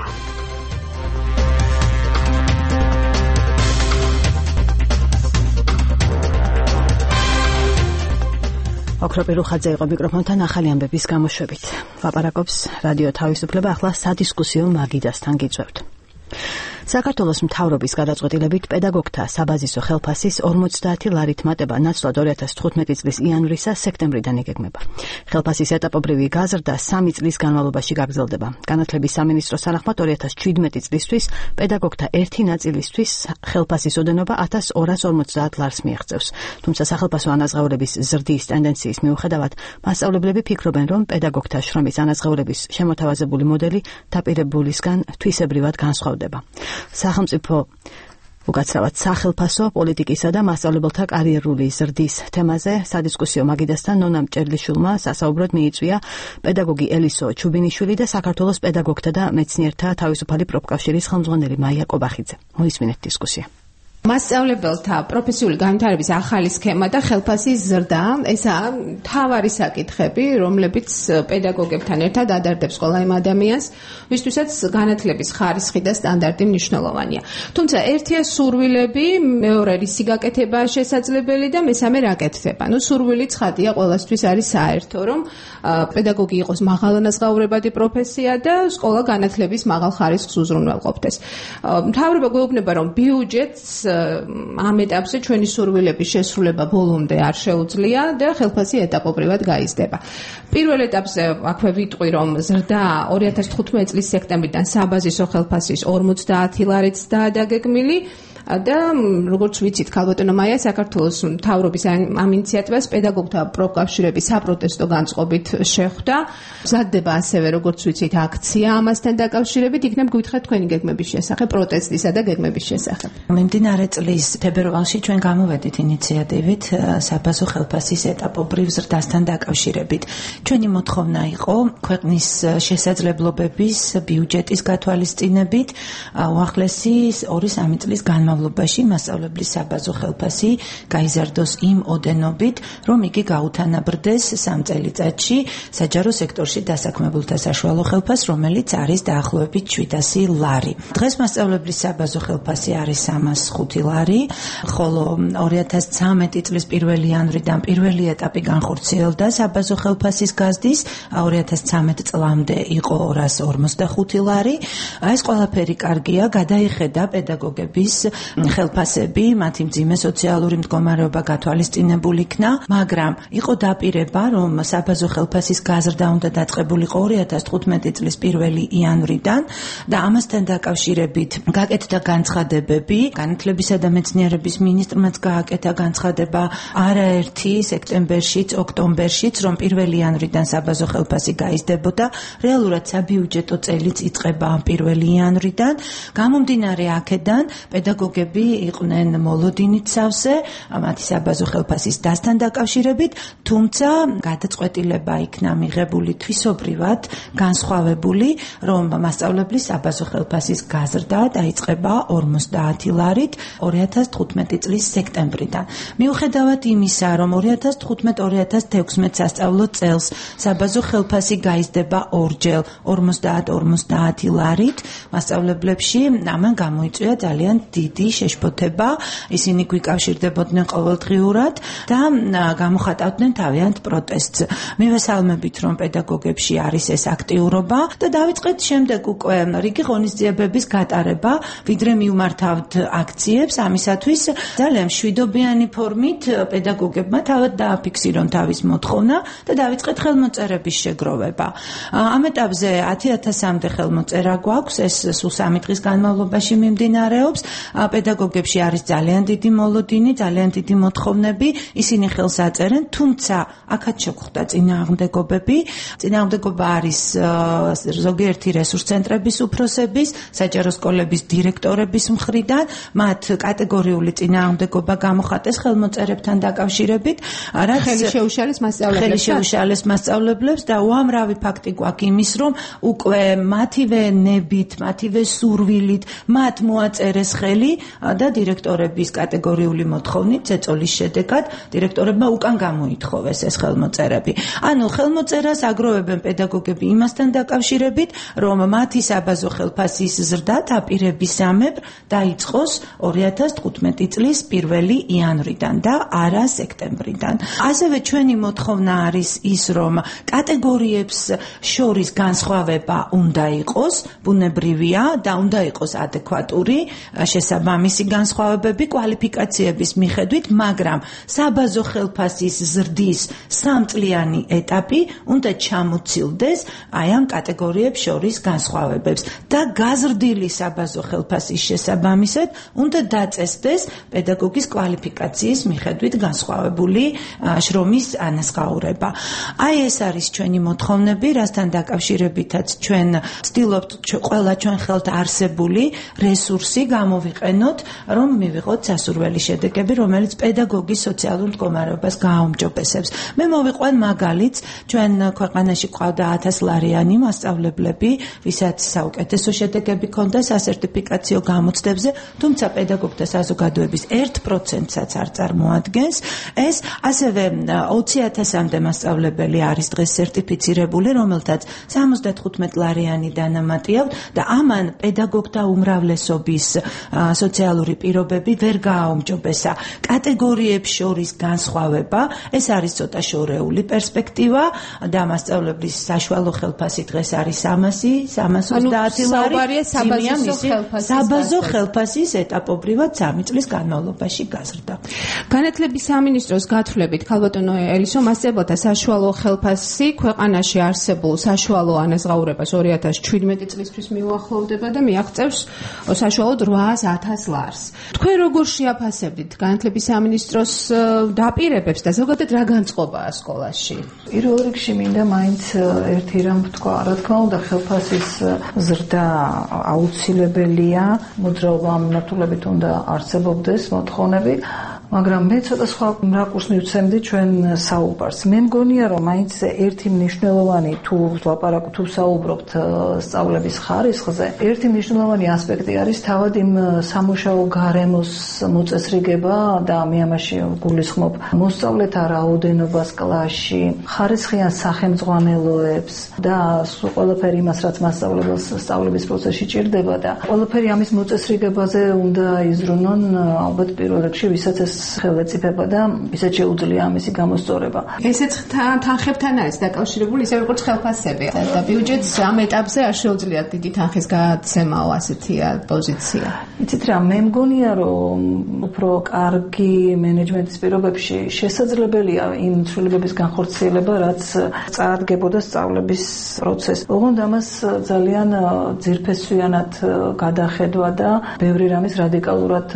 ოქროპირ რუხაძე იყო მიკროფონთან ახალი ამბების გამოშვებით. ვაპარაკობს რადიო თავისუფლება, ახლა სადისკუსიო მაგიდასთან გიწევთ. საქართველოს მთავრობის გადაწყვეტილებით პედაგოგთა საბაზისო ხელფასის 50 ლარით მატება ნაცვლად 2015 წლის იანვრისა სექტემბრიდან იგეგმება. ხელფასის ეტაპობრივი გაზრდა 3 წლის განმავლობაში გაგრძელდება. განათლების სამინისტროს თანახმად 2017 წლისთვის პედაგოგთა ერთი ნაწილისთვის ხელფასის ოდენობა 1250 ლარს მიაღწევს. თუმცა სახელფასო ანაზღაურების ზრდის ტენდენციის მიუხედავად, მასწავლებლები ფიქრობენ, რომ პედაგოგთა შრომის ანაზღაურების შემოთავაზებული მოდელი დაპირებულისგან თვისებრივად განსხვავდება. სახელმწიფო უკაცრავად სახელფასო პოლიტიკისა და მასწავლებელთა კარიერული ზრდის თემაზე სადისკუსიო მაგიდასთან ნონა მჭერლიშვილმა სასაუბროდ მიიწვია პედაგოგი ელისო ჩუბინიშვილი და საქართველოს პედაგოგთა და მეცნიერთა თავისუფალი პროფკავშირის ხელმძღვანელი მაია კობახიძე. მოისმინეთ დისკუსია. მასწავლებელთა პროფესიული განვითარების ახალი სქემა და ხელფასის ზრდა, ესაა მთავარი საკითხები, რომლებიც პედაგოგებთან ერთად ადარდებს ყველა იმ ადამიანს, ვისთვისაც განათლების ხარისხი და სტანდარტი მნიშვნელოვანია. თუმცა ერთია სურვილები, მეორე რისი გაკეთებაა შესაძლებელი და მესამე რა კეთდება. სურვილი ცხადია ყველასთვის არის საერთო, რომ პედაგოგი იყოს მაღალანაზღაურებადი პროფესია და სკოლა განათლების მაღალ ხარისხს უზრუნველყოფდეს. მთავრობა გვეუბნება, რომ ბიუჯეტს ამ ეტაპზე ჩვენი სურვილების შესრულება ბოლომდე არ შეუძლია და ხელფასი ეტაპობრივად გაიზრდება. პირველ ეტაპზე აქვე ვიტყვი, რომ ზრდა 2015 წლის სექტემბრიდან საბაზისო ხელფასის 50 ლარით დაადაგეგმილი. და როგორც ვიცით, ქალბატონო მაია საქართველოს მთავრობის ამ ინიციატივას პედაგოგთა პროფკავშირების საპროტესტო განწყობით შეხვდა. მზადდება ასევე, როგორც ვიცით, აქცია ამასთან დაკავშირებით. იქნებ გითხრათ თქვენი გეგმების შესახებ, პროტესტისა და გეგმების შესახებ. მიმდინარე წლის თებერვალში ჩვენ გამოვედით ინიციატივით საბაზო ხელფასის ეტაპობრივ ზრდასთან დაკავშირებით. ჩვენი მოთხოვნა იყო ქვეყნის შესაძლებლობების ბიუჯეტის გათვალისწინებით უახლესი 2-3 წლის განმავლობაში მასწავლებლის საბაზო ხელფასი გაიზარდოს იმ ოდენობით, რომ იგი გაუთანაბრდეს 3 წელიწადში საჯარო სექტორში დასაქმებულთა საშუალო ხელფასს, რომელიც არის დაახლოებით 700 ლარი. დღეს მასწავლებლის საბაზო ხელფასი არის 305 ლარი, ხოლო 2013 წლის 1 იანვრიდან პირველი ეტაპი განხორციელდა საბაზო ხელფასის გაზრდის, 2013 წლამდე იყო 245 ლარი. ეს ყველაფერი კარგია, გადაიხედა პედაგოგების ხელფასები, მათი მძიმე სოციალური მდგომარეობა გათვალისწინებული იქნა, მაგრამ იყო დაპირება, რომ საბაზო ხელფასის გაზრდა უნდა დაწყებულიყო 2015 წლის 1 იანვრიდან და ამასთან დაკავშირებით გაკეთდა განცხადებები, განათლებისა და მეცნიერების მინისტრმაც გააკეთა განცხადება არაერთი სექტემბერშიც, ოქტომბერშიც, რომ 1 იანვრიდან საბაზო ხელფასი გაიზრდებოდა, რეალურად საბიუჯეტო წელიც იწყება 1 იანვრიდან. გამომდინარე აქედან, პედაგოგები იყვნენ მოლოდინით სავსე, მათი საბაზო ხელფასის დასთან დაკავშირებით, თუმცა გადაწყვეტილება იქნა მიღებული თვისობრივად განსხვავებული, რომ მასწავლებლის საბაზო ხელფასის გაზრდა დაიწყება 50 ლარით 2015 წლის სექტემბრიდან. მიუხედავად იმისა, რომ 2015-2016 სასწავლო წელს საბაზო ხელფასი გაიზრდება ორჯერ 50 ლარით, მასწავლებლებში ამან გამოიწვია ძალიან დიდი შეშფოთება, ისინი გვიკავშირდებოდნენ ყოველდღიურად და გამოხატავდნენ თავიანთ პროტესტს. მივესალმებით, რომ პედაგოგებში არის ეს აქტიურობა და დავიწყეთ შემდეგ უკვე რიგი ღონისძიებების გატარება, ვიდრე მივმართავთ აქციებს, ამისათვის ძალიან მშვიდობიანი ფორმით პედაგოგებმა თავად დააფიქსირონ თავის მოთხოვნა და დავიწყეთ ხელმოწერების შეგროვება. ამ ეტაპზე 10,000-მდე ხელმოწერა გვაქვს, ეს სულ 3 დღის განმავლობაში მიმდინარეობს. პედაგოგებში არის ძალიან დიდი მოლოდინი, ძალიან დიდი მოთხოვნები, ისინი ხელს აწერენ, თუმცა აქაც შეგხვდა წინააღმდეგობები. წინააღმდეგობა არის ზოგიერთი რესურს ცენტრების უფროსების, საჯარო სკოლების დირექტორების მხრიდან, მათ კატეგორიული წინააღმდეგობა გამოხატეს ხელმოწერებთან დაკავშირებით, რაც ხელი შეუშალეს მასწავლებლებს და უამრავი ფაქტი გვაქვს იმის, რომ უკვე მათივე ნებით, მათივე სურვილით მათ მოაწერეს ხელი და დირექტორების კატეგორიული მოთხოვნით წეწოლის შედეგად დირექტორებმა უკან გამოითხოვეს ეს ხელმოწერები. ანუ ხელმოწერას აგროვებენ პედაგოგები იმასთან დაკავშირებით, რომ მათი საბაზო ხელფასის ზრდა დაპირებისამებრ დაიწყოს 2015 წლის 1 იანვრიდან და არა სექტემბრიდან. ასევე ჩვენი მოთხოვნა არის ის, რომ კატეგორიებს შორის განსხვავება უნდა იყოს, ბუნებრივია და უნდა იყოს ადეკვატური, შესაბამისი განსხვავებები კვალიფიკაციების მიხედვით, მაგრამ საბაზო ხელფასის ზრდის 3-წლიანი ეტაპი უნდა ჩამოცილდეს აი ამ კატეგორიებს შორის განსხვავებებს და გაზრდილი საბაზო ხელფასის შესაბამისად უნდა დაწესდეს პედაგოგის კვალიფიკაციის მიხედვით განსხვავებული შრომის ანაზღაურება. აი ეს არის ჩვენი მოთხოვნები, რასთან დაკავშირებითაც ჩვენ ვცდილობთ ყველა ჩვენ ხელთ არსებული რესურსი გამოვიყენოთ, რომ მივიღოთ სასურველი შედეგები, რომელიც პედაგოგის სოციალურ მდგომარეობას გააუმჯობესებს. მე მოვიყვან მაგალითს, ჩვენ ქვეყანაში ყავდა 1000 ლარიანი მასწავლებლები, ვისაც საუკეთესო შედეგები ჰქონდა სასერტიფიკაციო გამოცდებზე, თუმცა პედაგოგთა საზოგადოების 1%-საც არ წარმოადგენს. ეს ასევე 20,000-მდე მასწავლებელი არის დღეს სერტიფიცირებული, რომელთაც 75 ლარიანი დანამატი აქვს და ამან პედაგოგთა უმრავლესობის სოციალური პირობები ვერ გააუმჯობესა. კატეგორიებს შორის განსხვავება, ეს არის ცოტა შორეული პერსპექტივა და მასწავლებლის საშუალო ხელფასი დღეს არის 330 ლარი. საბაზო ხელფასის ეტაპობრივად 3 წლის განმავლობაში გაზრდა. განათლების სამინისტროს გათვლებით, ქალბატონო ელისო, მასწავლებელთა საშუალო ხელფასი ქვეყანაში არსებულ საშუალო ანაზღაურებას 2017 წლისთვის მიუახლოვდება და მიაღწევს საშუალოდ 800 800 ლარს. თქვენ როგორ შეაფასებდით განათლების სამინისტროს დაპირებებს და ზოგადად რა განწყობაა სკოლაში? პირველ რიგში მინდა მაინც ერთი რამ ვთქვა, რა თქმა უნდა, ხელფასის ზრდა აუცილებელია, მოძრაობა ამ მიმართულებით უნდა არსებობდეს მოთხოვნები, მაგრამ მე ცოტა სხვა რაკურს მივცემდი ჩვენ საუბარს. მე მგონია, რომ მაინც ერთი მნიშვნელოვანი თუ ვლაპარაკობთ, თუ საუბრობთ სწავლების ხარისხზე, ერთი მნიშვნელოვანი ასპექტი არის თავად იმ სამუშაო გარემოს მოწესრიგება და მე ამაში გულისხმობ მოსწავლეთა რაოდენობას კლასში, ხარისხიან სახელმძღვანელოებს და სულ ყველაფერი იმას, რაც მასწავლებელს სწავლების პროცესში ჭირდება და ყველაფერი ამის მოწესრიგებაზე უნდა იზრუნონ ალბათ პირველ რიგში, ვისაც ეს ხელეწიფება და ვისაც შეუძლია ამისი გამოსწორება. ესეც თანხებთან არის დაკავშირებული, ისე როგორც ხელფასები და ბიუჯეტს ამ ეტაპზე არ შეუძლია დიდი თანხის გადაცემაო, ასეთია პოზიცია. იცით რა, მე მგონია, რომ უფრო კარგი მენეჯმენტის პირობებში შესაძლებელია იმ ცვლილებების განხორციელება, რაც წარადგებოდა სწავლების პროცესს. ოღონდ ამას ძალიან ძირფესვიანად გადახედვა და ბევრი რამის რადიკალურად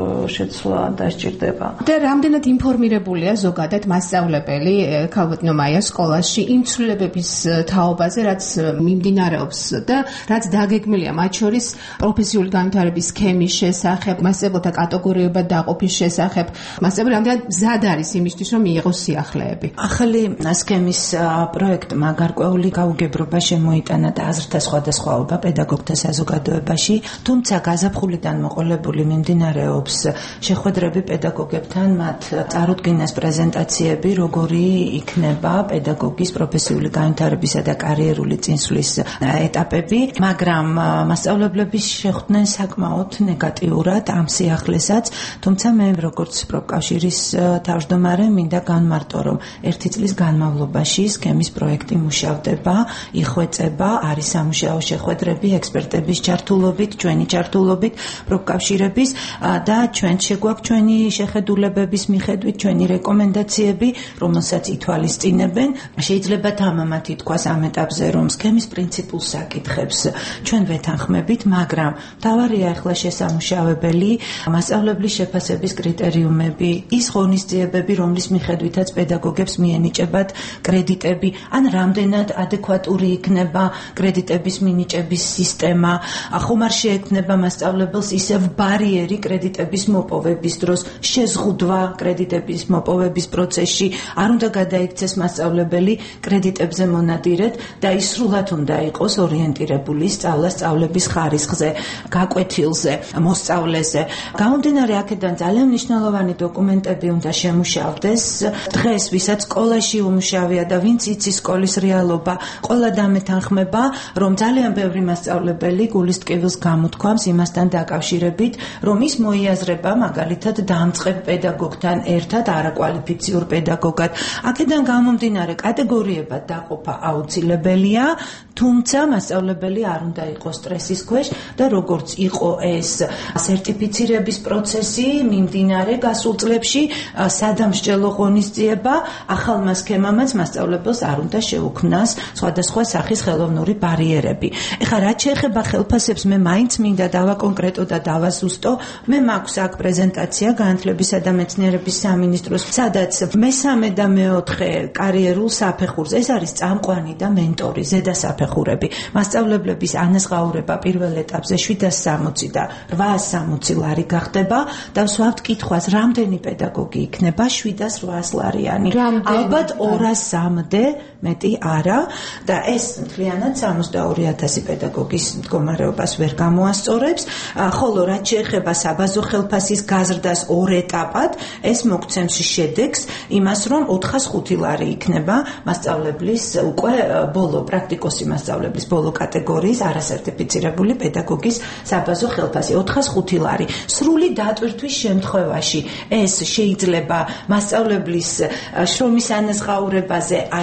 შეცვლა დასჭირდება. და რამდენად ინფორმირებულია ზოგადად მასწავლებელი ქალბატონია სკოლაში იმ ცვლილებების თაობაზე, რაც მიმდინარეობს და რაც დაგეგმილია მათ შორის პროფესიული განვითარების სქემის შესახებ, მასწავლებელთა კატეგორიებად დაყოფის შესახებ. მასწავლებელი რამდენად მზად არის იმისთვის, რომ მიიღოს სიახლეები. ახალი სქემის პროექტმა გარკვეული გაუგებრობა შემოიტანა და აზრთა სხვადასხვაობა პედაგოგთა საზოგადოებაში, თუმცა გაზაფხულიდან მოყოლებული მიმდინარეობს შეხვედრები პედაგოგებთან, მათ წარუდგინეს პრეზენტაციები, როგორი იქნება პედაგოგის პროფესიული განვითარებისა და კარიერული წინსვლის ეტაპები, მაგრამ მასწავლებლები შეხვდნენ საკმაოდ ნეგატიურად ამ სიახლესაც, თუმცა მე როგორც პროფკავშირის თავმჯდომარე მინდა განმარტო, რომ ერთი წლის განმავლობაში სქემის პროექტი მუშავდება, იხვეწება, არის სამუშაო შეხვედრები ექსპერტების ჩართულობით, ჩვენი ჩართულობით, პროფკავშირების და ჩვენ შეგვაქვს ჩვენი შეხედულებების მიხედვით, ჩვენი რეკომენდაციები, რომელსაც ითვალისწინებენ. შეიძლება თამამად ითქვას ამ ეტაპზე, რომ სქემის პრინციპულ საკითხებს ჩვენ ვეთანხმებით, მაგრამ მთავარია ახლა შესამუშავებელი მასწავლებლის შეფასების კრიტერიუმები, ის ღონისძიებები, რომლის მიხედვითაც პედაგოგებს მიენიჭებათ კრედიტები, ან რამდენად ადეკვატური იქნება კრედიტების მინიჭების სისტემა, ხომ არ შეექმნება მასწავლებელს ისევ ბარიერი კრედიტების მოპოვების დროს, შეზღუდვა კრედიტების მოპოვების პროცესში, არ უნდა გადაიქცეს მასწავლებელი კრედიტებზე მონადირედ და ის სრულად უნდა იყოს ორიენტირებული სწავლების ხარისხზე, გაკვეთილზე, მოსწავლეზე. გამომდინარე აქედან ძალიან მნიშვნელოვანი დოკუმენტები უნდა შემუშავდეს. დღეს ვისაც სკოლაში უმუშავია და ვინც იცის სკოლის რეალობა, ყველა დამეთანხმება, რომ ძალიან ბევრი მასწავლებელი გულის ტკივილს გამოთქვამს იმასთან დაკავშირებით, რომ ის მოიაზრება მაგალითად დამწყებ პედაგოგთან ერთად არაკვალიფიციურ პედაგოგად. აქედან გამომდინარე კატეგორიებად დაყოფა აუცილებელია, თუმცა მასწავლებელი არ უნდა იყოს სტრესის ქვეშ და როგორც იყო ეს სერტიფიცირების პროცესი მიმდინარე გასულ წლებში, სადამსჯელო ღონისძიება, ახალმა სქემამაც მასწავლებელს არ უნდა შეუქმნას სხვადასხვა სახის ხელოვნური ბარიერები. ეხლა რაც შეეხება ხელფასებს, მე მაინც მინდა დავაკონკრეტო და დავაზუსტო. მე მაქვს აქ პრეზენტაცია განათლებისა და მეცნიერების სამინისტროს, სადაც მესამე და მეოთხე კარიერულ საფეხურს, ეს არის წამყვანი და მენტორი, ზედა საფეხურები. მასწავლებლების ანაზღაურება პირველ ეტაპზე 760 და 860 ლარი გახდება და ვსვამთ კითხვას, რამდენი პედაგოგი იქნება 700-800 ლარიანი? ალბათ 200-მდე მეტი არა და ეს მთლიანად 62,000 პედაგოგის მდგომარეობას ვერ გამოასწორებს, ხოლო რაც შეეხება საბაზო ხელფასის გაზრდას ორ ეტაპად, ეს მოგცემს შედეგს იმას, რომ 405 ლარი იქნება მასწავლებლის უკვე ბოლო პრაქტიკოსი მასწავლებლის ბოლო კატეგორიის არასერტიფიცირებული პედაგოგის საბაზო ხელფასი 405 ლარი. სრული დატვირთვის შემთხვევაში ეს შეიძლება მასწავლებლის შრომის ანაზღაურებაზე აისახოს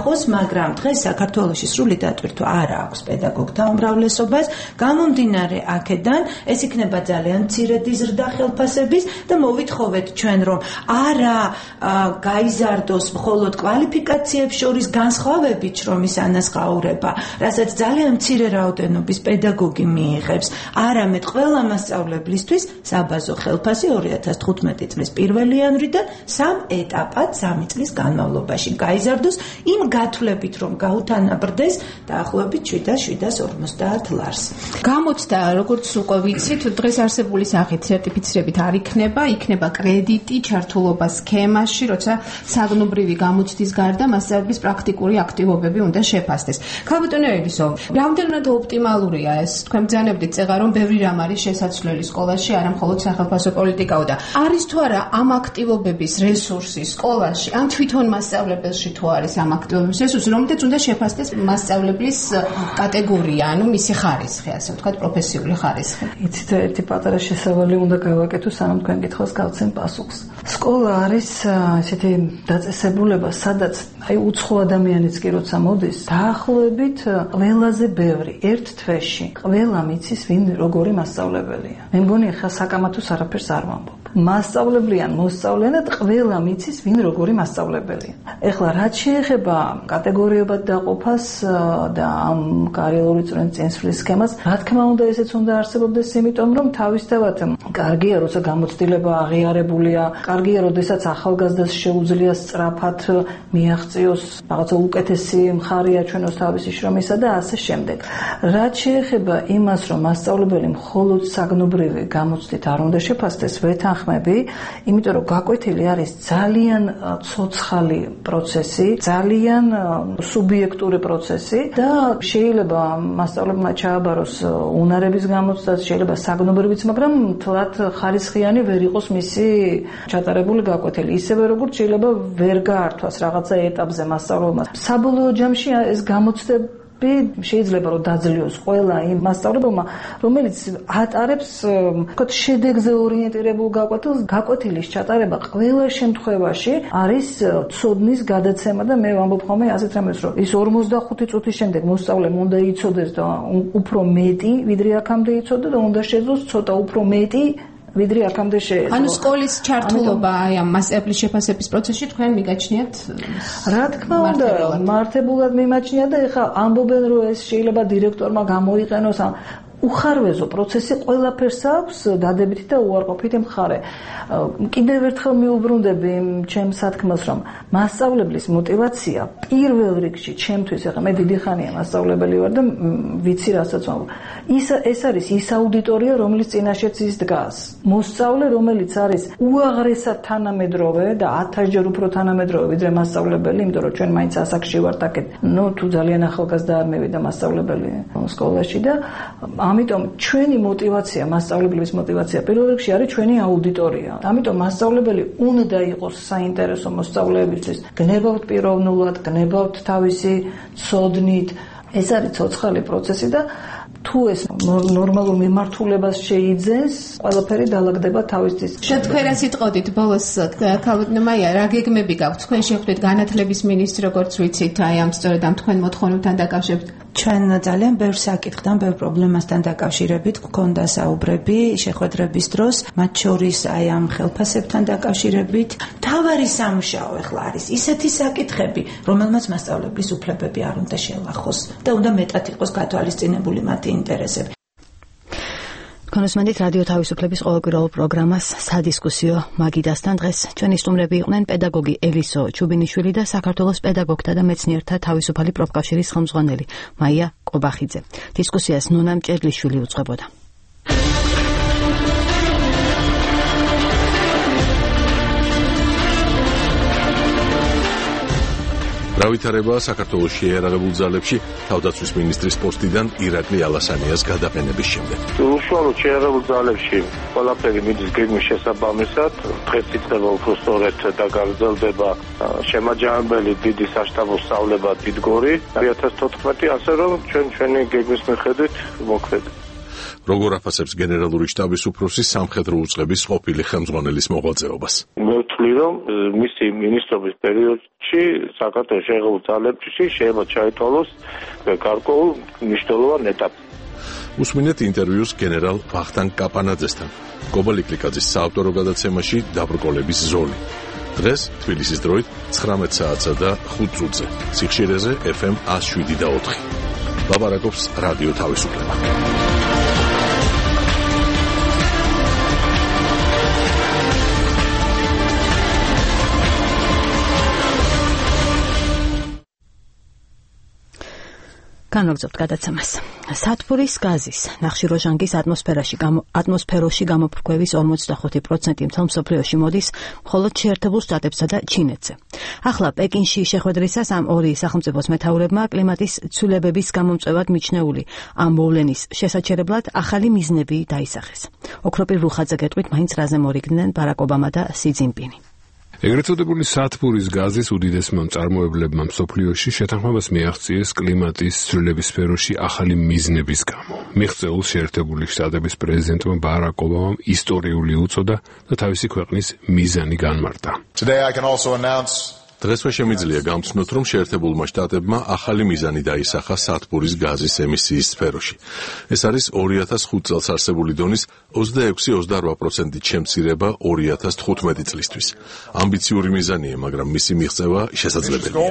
ნახოს, მაგრამ დღეს საქართველოში სრული დატვირთვა არ აქვს პედაგოგთა უმრავლესობას. გამომდინარე აქედან, ეს იქნება ძალიან მცირედი ზრდა ხელფასების და მოვითხოვეთ ჩვენ, რომ არა გაიზარდოს მხოლოდ კვალიფიკაციებს შორის განსხვავებით შრომის ანაზღაურება, რასაც ძალიან მცირე რაოდენობის პედაგოგი მიიღებს, არამედ ყველა მასწავლებლისთვის საბაზო ხელფასი 2015 წლის 1 იანვრიდან 3 ეტაპად 3 წლის განმავლობაში გაიზარდოს იმ გათვლებით, რომ გაუთანაბრდეს დაახლოებით 750 ლარს. გამოცდა, როგორც უკვე ვიცით, დღეს არსებული სახით სერტიფიცირებით არ იქნება კრედიტი ჩართულობა სქემაში, როცა საგნობრივი გამოცდის გარდა მასწავლებლის პრაქტიკული აქტივობები უნდა შეფასდეს. ქალბატონო ელისო, რამდენად ოპტიმალურია ეს? თქვენ ბრძანებდით წეღა, რომ ბევრი რამ არის შესაძლებელი სკოლაში, არა მხოლოდ სახელმწიფო პოლიტიკაო და არის თუ არა ამ აქტივობების რესურსი სკოლაში, ან თვითონ მასწავლებელში თუ არის ამ აქტივობების რესურსი, რომლითაც უნდა შეფასდეს მასწავლებლის კატეგორია, ანუ მისი ხარისხი, ასე ვთქვათ, პროფესიული ხარისხი. იცით, ერთი პატარა შესავალი უნდა გავაკეთო, სანამ თქვენ კითხვას გავცემ პასუხს. სკოლა არის ესეთი დაწესებულება, სადაც უცხო ადამიანიც კი როცა მოდის, დაახლოებით ყველაზე ბევრი ერთ თვეში ყველა მიცის ვინ როგორი მასწავლებელია. მე მგონი ხა საკამათოს არაფერს არ ვამბობ. მასწავლებლიან, მოსწავლიანად ყველა მიცის ვინ როგორი მასწავლებელია. ეხლა რაც შეეხება კატეგორიებად დაყოფას და ამ კარიერული წინსვლის სქემას, რა თქმა უნდა ესეც უნდა არსებობდეს, იმიტომ რომ თავისთავად კარგია, როცა გამოცდილება აღიარებულია, კარგია, როდესაც ახალგაზრდას შეუძლია სწრაფად მიაღწიოს რაღაცა უკეთესი მხარე აჩვენოს თავისი შრომისა და ასე შემდეგ. რაც შეეხება იმას, რომ მასწავლებელი მხოლოდ საგნობრივი გამოცდით არ უნდა შეფასდეს, ვეთანხმები, იმიტომ რომ გაკვეთილი არის ძალიან ცოცხალი პროცესი, ძალიან სუბიექტური პროცესი და შეიძლება მასწავლებელმა ჩააბაროს უნარების გამოცდაც, შეიძლება საგნობრივიც, მაგრამ თლათ ხარისხიანი ვერ იყოს მისი ჩატარებული გაკვეთილი. ისევე როგორც შეიძლება ვერ გაართვას რაღაცა ეტაპზე მასწავლებელმა. საბოლოო ჯამში ეს გამოცდები შეიძლება რომ დაძლიოს ყველა იმ მასწავლებელმა, რომელიც ატარებს, ვთქვათ, შედეგზე ორიენტირებულ გაკვეთილს. გაკვეთილის ჩატარება ყველა შემთხვევაში არის ცოდნის გადაცემა და მე ვამბობ ხოლმე ასეთ რამეს, რომ ის 45 წუთის შემდეგ მოსწავლემ უნდა იცოდეს და უფრო მეტი, ვიდრე აქამდე იცოდა და უნდა შეძლოს ცოტა უფრო მეტი ვიდრე აქამდე შეეძლო. ანუ სკოლის ჩართულობა აი ამ მასწავლებლის შეფასების პროცესში თქვენ მიგაჩნიათ? რა თქმა უნდა, მართებულად მიმაჩნია და ეხლა ამბობენ, რომ ეს შეიძლება დირექტორმა გამოიყენოს უხარვეზო პროცესი ყველაფერს აქვს დადებითი და უარყოფითი მხარე. კიდევ ერთხელ მიუბრუნდები ჩემს სათქმელს, რომ მასწავლებლის мотиваცია პირველ რიგში ჩემთვის, ეხლა მე დიდი ხანია მასწავლებელი ვარ და ვიცი რასაც ვამბობ. ეს არის ის აუდიტორია, რომლის წინაშეც ის დგას. მოსწავლე, რომელიც არის უაღრესად თანამედროვე და 1000-ჯერ უფრო თანამედროვე ვიდრე მასწავლებელი, იმიტომ რომ ჩვენ მაინც ასაკში ვართ აქეთ. თუ ძალიან ახალგაზრდა არ მევიდა მასწავლებელი სკოლაში და ამიტომ ჩვენი мотиваცია, მასწავლებლების мотиваცია პირველ რიგში არის ჩვენი აუდიტორია. ამიტომ მასწავლებელი უნდა იყოს საინტერესო მოსწავლეებისთვის. გნებავთ პიროვნულად, გნებავთ თავისი ცოდნით. ეს არის ცოცხალი პროცესი და თუ ეს ნორმალურ მიმართულებას შეიძენს, ყველაფერი დაალაგდება თავისთვის. თქვენ რა სიტყოდით ბოლოს ქალბატონო მაია, რა გეგმები გაქვთ? თქვენ შეხვდით განათლების მინისტრს, როგორც ვიცით, აი ამ სწორედ ამ თქვენ მოთხოვნებთან დაკავშირებით. ჩვენ ძალიან ბევრ საკითხთან, ბევრ პრობლემასთან დაკავშირებით გვქონდა საუბრები შეხვედრების დროს, მათ შორის აი ამ ხელფასებთან დაკავშირებით. თავარი სამუშაო ახლა არის ისეთი საკითხები, რომელმაც მასწავლებლის უფლებები არ უნდა შელახოს და უნდა მეტად იყოს გათვალისწინებული მათი ინტერესები. კონსმენდით რადიო თავისუფლების ყოველკვირეულ პროგრამას სადისკუსიო მაგიდასთან დღეს ჩვენი სტუმრები იყვნენ პედაგოგი ელისო ჩუბინიშვილი და საქართველოს პედაგოგთა და მეცნიერთა თავისუფალი პროფკავშირის ხელმძღვანელი მაია კობახიძე. დისკუსიას ნონა მჭედლიშვილი უძღვებოდა. Raვითარებაა საქართველოს შეიარაღებულ ძალებში თავდაცვის მინისტრის პოსტიდან ირაკლი ალასანიას გადაყენების შემდეგ. უშუალოდ შეიარაღებულ ძალებში ყველაფერი მიდის გეგმის შესაბამისად, დღეს იწყება უფრო სწორედ და გაგრძელდება შემაჯამებელი დიდი საშტაბო სწავლება დიდგორი 2014, ასე რომ ჩვენი გეგმის მიხედვით მოქმედებს. როგორ აფასებს გენერალური შტაბის უფროსი სამხედრო უწყების ყოფილი ხელმძღვანელის მოღვაწეობას? მე ვთვლი, რომ მისი მინისტრობის პერიოდში საქართველოს შეხებულ ძალებში შეიძლება ჩაითვალოს გარკვეულ მნიშვნელოვან ეტაპს. უსმინეთ ინტერვიუს გენერალ ვახტანგ კაპანაძესთან. კობალიკლიკაძის საავტორო გადაცემაში დაბრკოლების ზოლი. დღეს თბილისის დროით 19 საათსა და 5 წუთზე. სიხშირეზე FM 107.4. ლაპარაკობს რადიო თავისუფლება. განვაგრძობთ გადაცემას. სათბურის გაზის ნახშირორჟანგის ატმოსფეროში გამოფრქვევის 45% მთელ მსოფლიოში მოდის მხოლოდ შეერთებულ შტატებსა და ჩინეთზე. ახლა პეკინში შეხვედრისას ამ ორი სახელმწიფოს მეთაურებმა კლიმატის ცვლილებების გამომწვევად მიჩნეული ამ მოვლენის შესაჩერებლად ახალი მიზნები დაისახეს. ოქროპირ რუხაძე გეტყვით, მაინც რაზე მორიგდნენ ბარაკ ობამა და სი ძინპინი. ეგრეთ წოდებული სათბურის გაზის უდიდესმა მწარმოებლებმა მსოფლიოში შეთანხმებას მიაღწიეს კლიმატის ცვლილების სფეროში ახალი მიზნების გამო. მიღწეულ შეერთებული შტატების პრეზიდენტმა ბარაკ ობამამ ისტორიული უწოდა და თავისი ქვეყნის მიზანი განმარტა. დღესვე შემიძლია გამცნოთ, რომ შეერთებულმა შტატებმა ახალი მიზანი დაისახა სათბურის გაზის ემისიის სფეროში. ეს არის 2005 წელს არსებული დონის 26-28% შემცირება 2015 წლისთვის. ამბიციური მიზანია, მაგრამ მისი მიღწევა შესაძლებელია.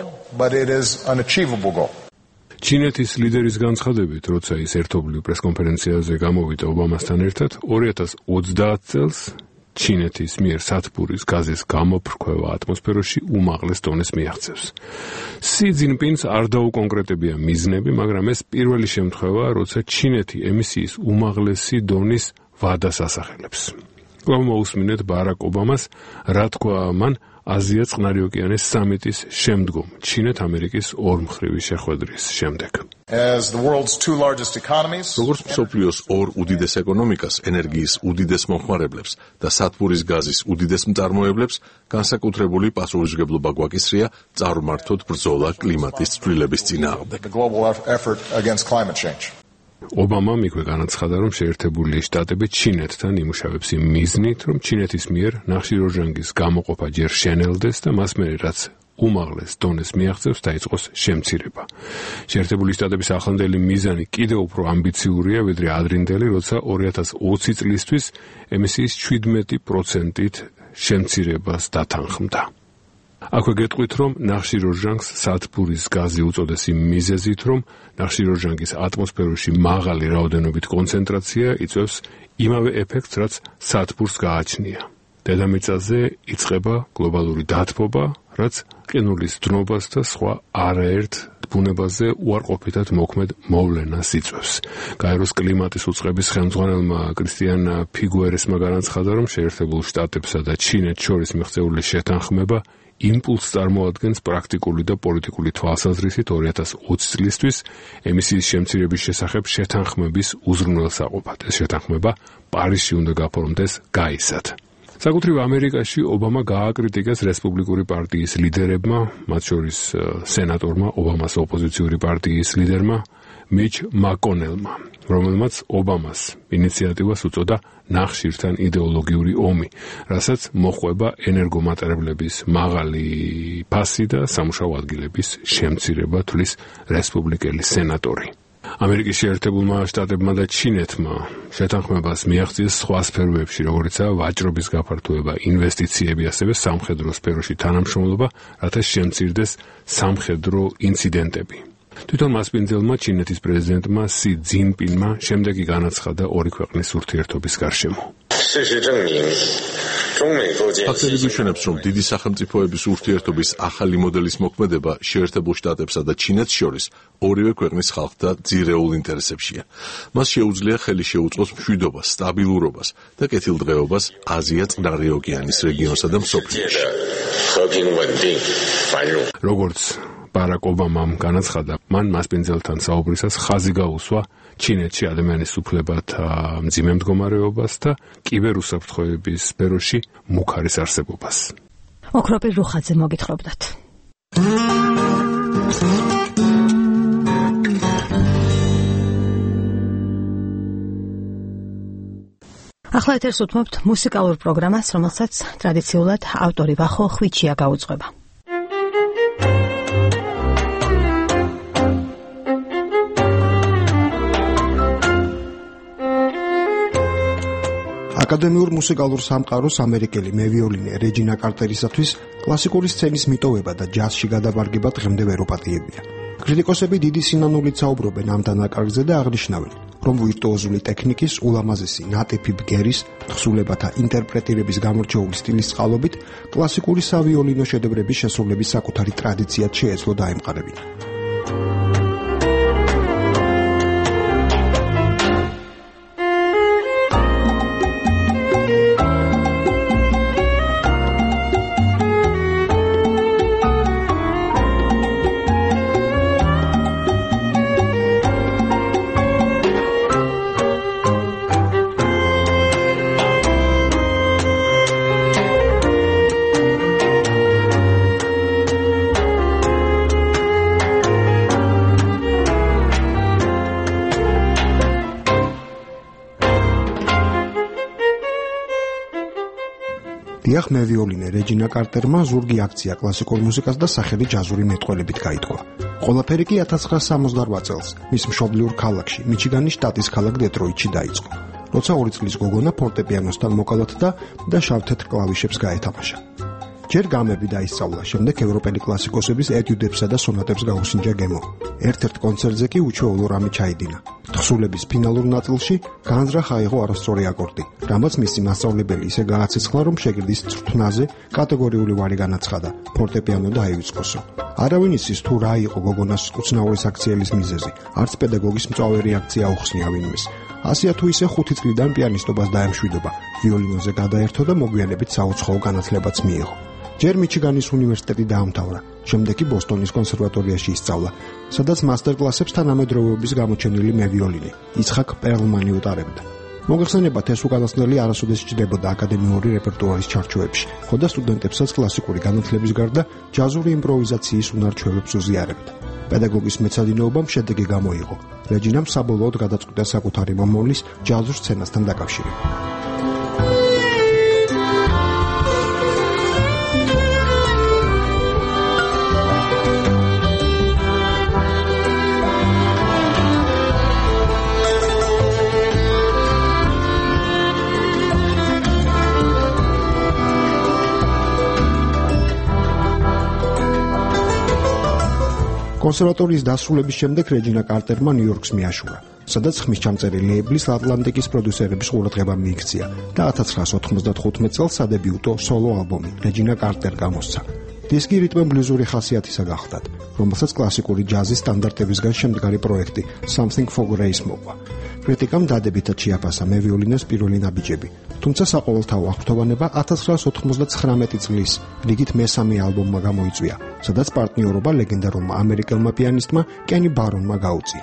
ჩინეთის ლიდერის განცხადებით, როცა ის ერთობლივ პრესკონფერენციაზე გამოვიდა ობამასთან ერთად, 2030 წელს ჩინეთის მიერ სათბურის გაზის გამოფრქვევა ატმოსფეროში უმაღლეს დონეს მიაღწევს. სი ძინპინს არ დაუკონკრეტებია მიზნები, მაგრამ ეს პირველი შემთხვევაა, როცა ჩინეთი ემისიის უმაღლესი დონის ვადას ასახელებს. კვლავ მოусმინეთ ბარაკ ობამას, რა თქვა მან აზია წყნარი ოკეანის სამიტის შემდგომ ჩინეთ-ამერიკის ორმხრივი შეხვედრის შემდეგ. როგორც მსოფლიოს ორ უდიდეს ეკონომიკას, ენერგიის უდიდეს მომხმარებლებს და სათბურის გაზის უდიდეს მწარმოებლებს, განსაკუთრებული პასუხისმგებლობა გვაკისრია წარმართოთ ბრძოლა კლიმატის ცვლილების წინააღმდეგ. ობამამ იქვე განაცხადა, რომ შეერთებული შტატები ჩინეთთან იმუშავებს იმ მიზნით, რომ ჩინეთის მიერ ნახშირორჟანგის გამოყოფა ჯერ შენელდეს და მას მერე რაც უმაღლეს დონეს მიაღწევს დაიწყოს შემცირება. შეერთებული შტატების ახლანდელი მიზანი კიდევ უფრო ამბიციურია, ვიდრე ადრინდელი, როცა 2020 წლისთვის ემისიის 17%-ით შემცირებას დათანხმდა. აქვე გეტყვით, რომ ნახშირორჟანგს სათბურის გაზი უწოდეს იმ მიზეზით, რომ ნახშირორჟანგის ატმოსფეროში მაღალი რაოდენობით კონცენტრაცია იწვევს იმავე ეფექტს, რაც სათბურს გააჩნია. დედამიწაზე იწყება გლობალური დათბობა, რაც ყინულის დნობას და სხვა არაერთ ბუნებაზე უარყოფითად მოქმედ მოვლენას იწვევს. გაეროს კლიმატის უწყების ხელმძღვანელმა კრისტიან ფიგუერესმა განაცხადა, რომ შეერთებულ შტატებსა და ჩინეთს შორის მიღწეული შეთანხმება იმპულსს წარმოადგენს პრაქტიკული და პოლიტიკური თვალსაზრისით 2020 წლისთვის ემისიის შემცირების შესახებ შეთანხმების უზრუნველსაყოფად. ეს შეთანხმება პარიზში უნდა გაფორმდეს გაისად. საკუთრივ ამერიკაში ობამა გააკრიტიკეს რესპუბლიკური პარტიის ლიდერებმა, მათ შორის სენატორმა, ობამას ოპოზიციური პარტიის ლიდერმა მიჩ მაკონელმა, რომელმაც ობამას ინიციატივას უწოდა ნახშირთან იდეოლოგიური ომი, რასაც მოჰყვება ენერგომატარებლების მაღალი ფასი და სამუშაო ადგილების შემცირება, თვლის რესპუბლიკელი სენატორი. ამერიკის შეერთებულმა შტატებმა და ჩინეთმა შეთანხმებას მიაღწიეს სხვა სფეროებში, როგორიცაა ვაჭრობის გაფართოება, ინვესტიციები, ასევე სამხედრო სფეროში თანამშრომლობა, რათა შემცირდეს სამხედრო ინციდენტები. თვითონ მასპინძელმა ჩინეთის პრეზიდენტმა სი ძინპინმა შემდეგი განაცხადა ორი ქვეყნის ურთიერთობის გარშემო. ფაქტები გვიჩვენებს, რომ დიდი სახელმწიფოების ურთიერთობის ახალი მოდელის მოქმედება შეერთებულ შტატებსა და ჩინეთს შორის ორივე ქვეყნის ხალხთა ძირეულ ინტერესებშია. მას შეუძლია ხელი შეუწყოს მშვიდობას, სტაბილურობას და კეთილდღეობას აზია წყნარი ოკეანის რეგიონსა და მსოფლიოში. როგორც ბარაკ ობამამ განაცხადა, მან მასპინძელთან საუბრისას ხაზი გაუსვა ჩინეთში ადამიანის უფლებათა მძიმე მდგომარეობას და კიბერუსაფრთხოების სფეროში მუქარის არსებობას. ოქროპირ რუხაძე მოგითხრობდათ. ახლა ეთერს უთმობთ მუსიკალურ პროგრამას, რომელსაც ტრადიციულად ავტორი ვახო ხვიჩია გაუძღვება. აკადემიურ მუსიკალურ სამყაროს ამერიკელი მევიოლინე რეჯინა კარტერისათვის კლასიკური სცენის მიტოვება და ჯაზში გადაბარგება დღემდე ვერ ოპატიებია. კრიტიკოსები დიდი სინანულით საუბრობენ ამ დანაკარგზე და აღნიშნავენ, რომ ვირტუოზული ტექნიკის, ულამაზესი ნატიფი ბგერის, თხზულებათა ინტერპრეტირების გამორჩეული სტილის წყალობით კლასიკური სავიოლინო შედევრების შესრულების საკუთარი ტრადიციად შეეძლო დაემყარებინა. დიახ, მევიოლინე რეჯინა კარტერმა ზურგი აქცია კლასიკურ მუსიკას და სახელი ჯაზური მეტყველებით გაითქვა. ყველაფერი კი 1968 წელს მის მშობლიურ ქალაქში, მიჩიგანის შტატის ქალაქ დეტროიტში დაიწყო. როცა 2 წლის გოგონა ფორტეპიანოსთან მოკალათდა და შავ-თეთრ კლავიშებს გაეთამაშა. ჯერ გამები დაისწავლა, შემდეგ ევროპელი კლასიკოსების ეტიუდებსა და სონატებს გაუსინჯა გემო. ერთ-ერთ კონცერტზე კი უჩვეულო რამე ჩაიდინა. თხზულების ფინალურ ნაწილში განზრახ აიღო არასწორი აკორდი, რამაც მისი მასწავლებელი ისე გააცეცხლა, რომ შეგირდის წრთვნაზე კატეგორიული ვარი განაცხადა, ფორტეპიანო დაივიწყოსო. არავინ იცის თუ რა იყო გოგონას უცნაური საქციელის მიზეზი, არც პედაგოგის მწვავე რეაქცია აუხსნია ვინმეს. ასია თუ ისე 5 წლიდან პიანისტობას დაემშვიდობა, ვიოლინოზე გადაერთო და მოგვიანებით საუცხოო განათლებაც მიიღო. ჯერ მიჩიგანის უნივერსიტეტი დაამთავრა, შემდეგ კი ბოსტონის კონსერვატორიაში ისწავლა, სადაც მასტერკლასებს თანამედროვეობის გამოჩენილი მევიოლინე, იცხაკ პერლმანი უტარებდა. მოგეხსენებათ, ეს უკანასკნელი არასოდეს ჯდებოდა აკადემიური რეპერტუარის ჩარჩოებში, ხოდა სტუდენტებსაც კლასიკური განათლების გარდა ჯაზური იმპროვიზაციის უნარ-ჩვევებს უზიარებდა. პედაგოგის მეცადინეობამ შედეგი გამოიღო. რეჯინამ საბოლოოდ გადაწყვიტა საკუთარი მომავლის ჯაზურ სცენასთან დაკავშირება. კონსერვატორიის დასრულების შემდეგ რეჯინა კარტერმა ნიუ-იორკს მიაშურა, სადაც ხმის ჩამწერი ლეიბლის ატლანტიკის პროდიუსერების ყურადღება მიიქცია და 1995 წელს სადებიუტო სოლო ალბომი რეჯინა კარტერ გამოსცა. დისკი რიტმ-ბლუზური ხასიათისა გახლდათ, რომელსაც კლასიკური ჯაზის სტანდარტებისგან შემდგარი პროექტი Something for Grace მოყვა. კრიტიკამ დადებითად შეაფასა მევიოლინეს პირველი ნაბიჯები, თუმცა საყოველთაო აღფრთოვანება 1999 წლის რიგით მესამე ალბომმა გამოიწვია, სადაც პარტნიორობა ლეგენდარულმა ამერიკელმა პიანისტმა კენი ბარონმა გაუწია.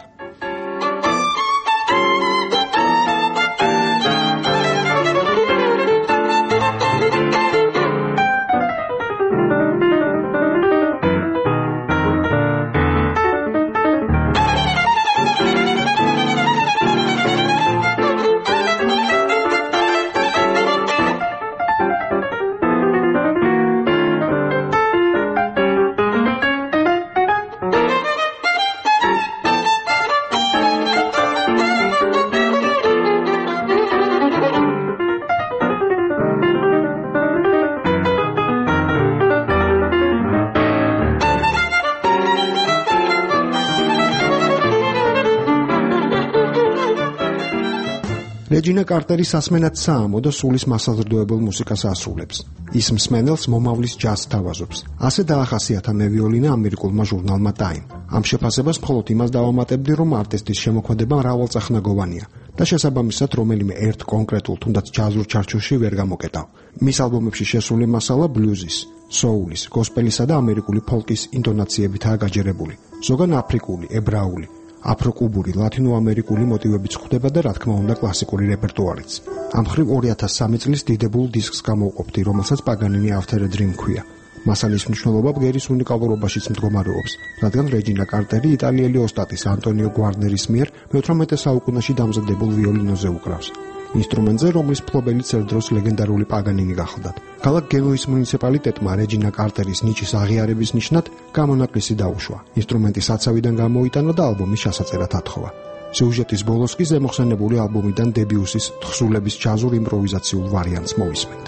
რეჯინა კარტერი სასმენად საამო და სულის მასაზრდოებელ მუსიკას ასრულებს. ის მსმენელს მომავლის ჯაზს თავაზობს. ასე დაახასიათა მევიოლინე ამერიკულმა ჟურნალმა Time. ამ შეფასებას მხოლოდ იმას დავამატებდი, რომ არტისტის შემოქმედება მრავალწახნაგოვანია და შესაბამისად რომელიმე ერთ კონკრეტულ თუნდაც ჯაზურ ჩარჩოში ვერ გამოკეტავ. მის ალბომებში შესული მასალა ბლუზის, სოულის, გოსპელისა და ამერიკული ფოლკის ინტონაციებითაა გაჯერებული. ზოგან აფრიკული, ებრაული, აფროკუბური, ლათინოამერიკული მოტივებიც ხვდება და რა თქმა უნდა კლასიკური რეპერტუარიც. ამ მხრივ 2003 წლის დიდებულ დისკს გამოვყოფდი, რომელსაც პაგანინი After a Dream ქვია. მასალის მნიშვნელობა ბგერის უნიკალურობაშიც მდგომარეობს, რადგან რეჯინა კარტერი იტალიელი ოსტატის ანტონიო გვარნერის მიერ მე-18 საუკუნეში დამზადებულ ვიოლინოზე უკრავს. ინსტრუმენტზე, რომლის ფლობელიც ერთ დროს ლეგენდარული პაგანინი გახლდათ. ქალაქ გენუის მუნიციპალიტეტმა რეჯინა კარტერის ნიჩის აღიარების ნიშნად გამონაკლისი დაუშვა. ინსტრუმენტი საცავიდან გამოიტანა და ალბომის ჩასაწერად ათხოვა. სიუჟეტის ბოლოს კი ზემოხსენებული ალბომიდან დებიუსის თხზულების ჯაზურ იმპროვიზაციულ ვარიანტს მოვისმენთ.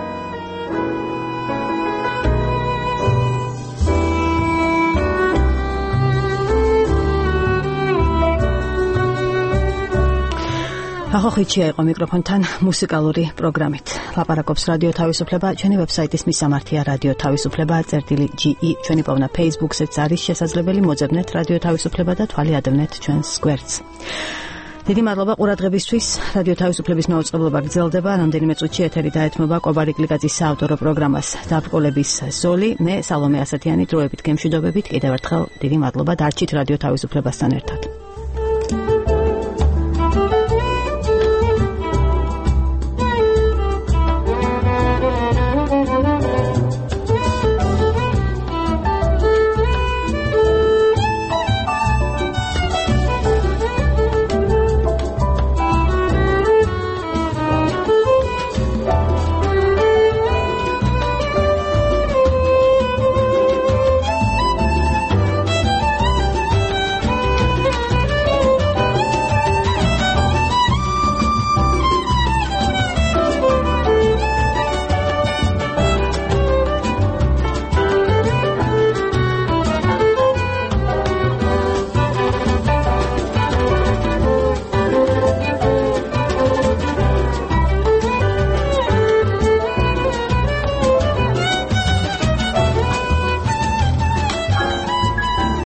ახოხიჩია იყო მიკროფონთან მუსიკალური პროგრამით. ლაპარაკობს რადიო თავისუფლება, ჩვენი ვებსაიტის მისამართია რადიო თავისუფლება.ge, ჩვენი პოვნა Facebook-ზეც არის შესაძლებელი, მოძებნეთ რადიო თავისუფლება და თვალი ადევნეთ ჩვენს გვერდს. დიდი მადლობა ყურადღებისთვის. რადიო თავისუფლების მაუწყებლობა გრძელდება, რამდენიმე წუთში ეთერი დაეთმობა კობარი კლიკაძის საავტორო პროგრამას დაბრკოლების ზოლი. მე სალომე ასათიანი დროებით გემშვიდობებით, კიდევ ერთხელ დიდი მადლობა, დარჩით რადიო თავისუფლებასთან ერთად.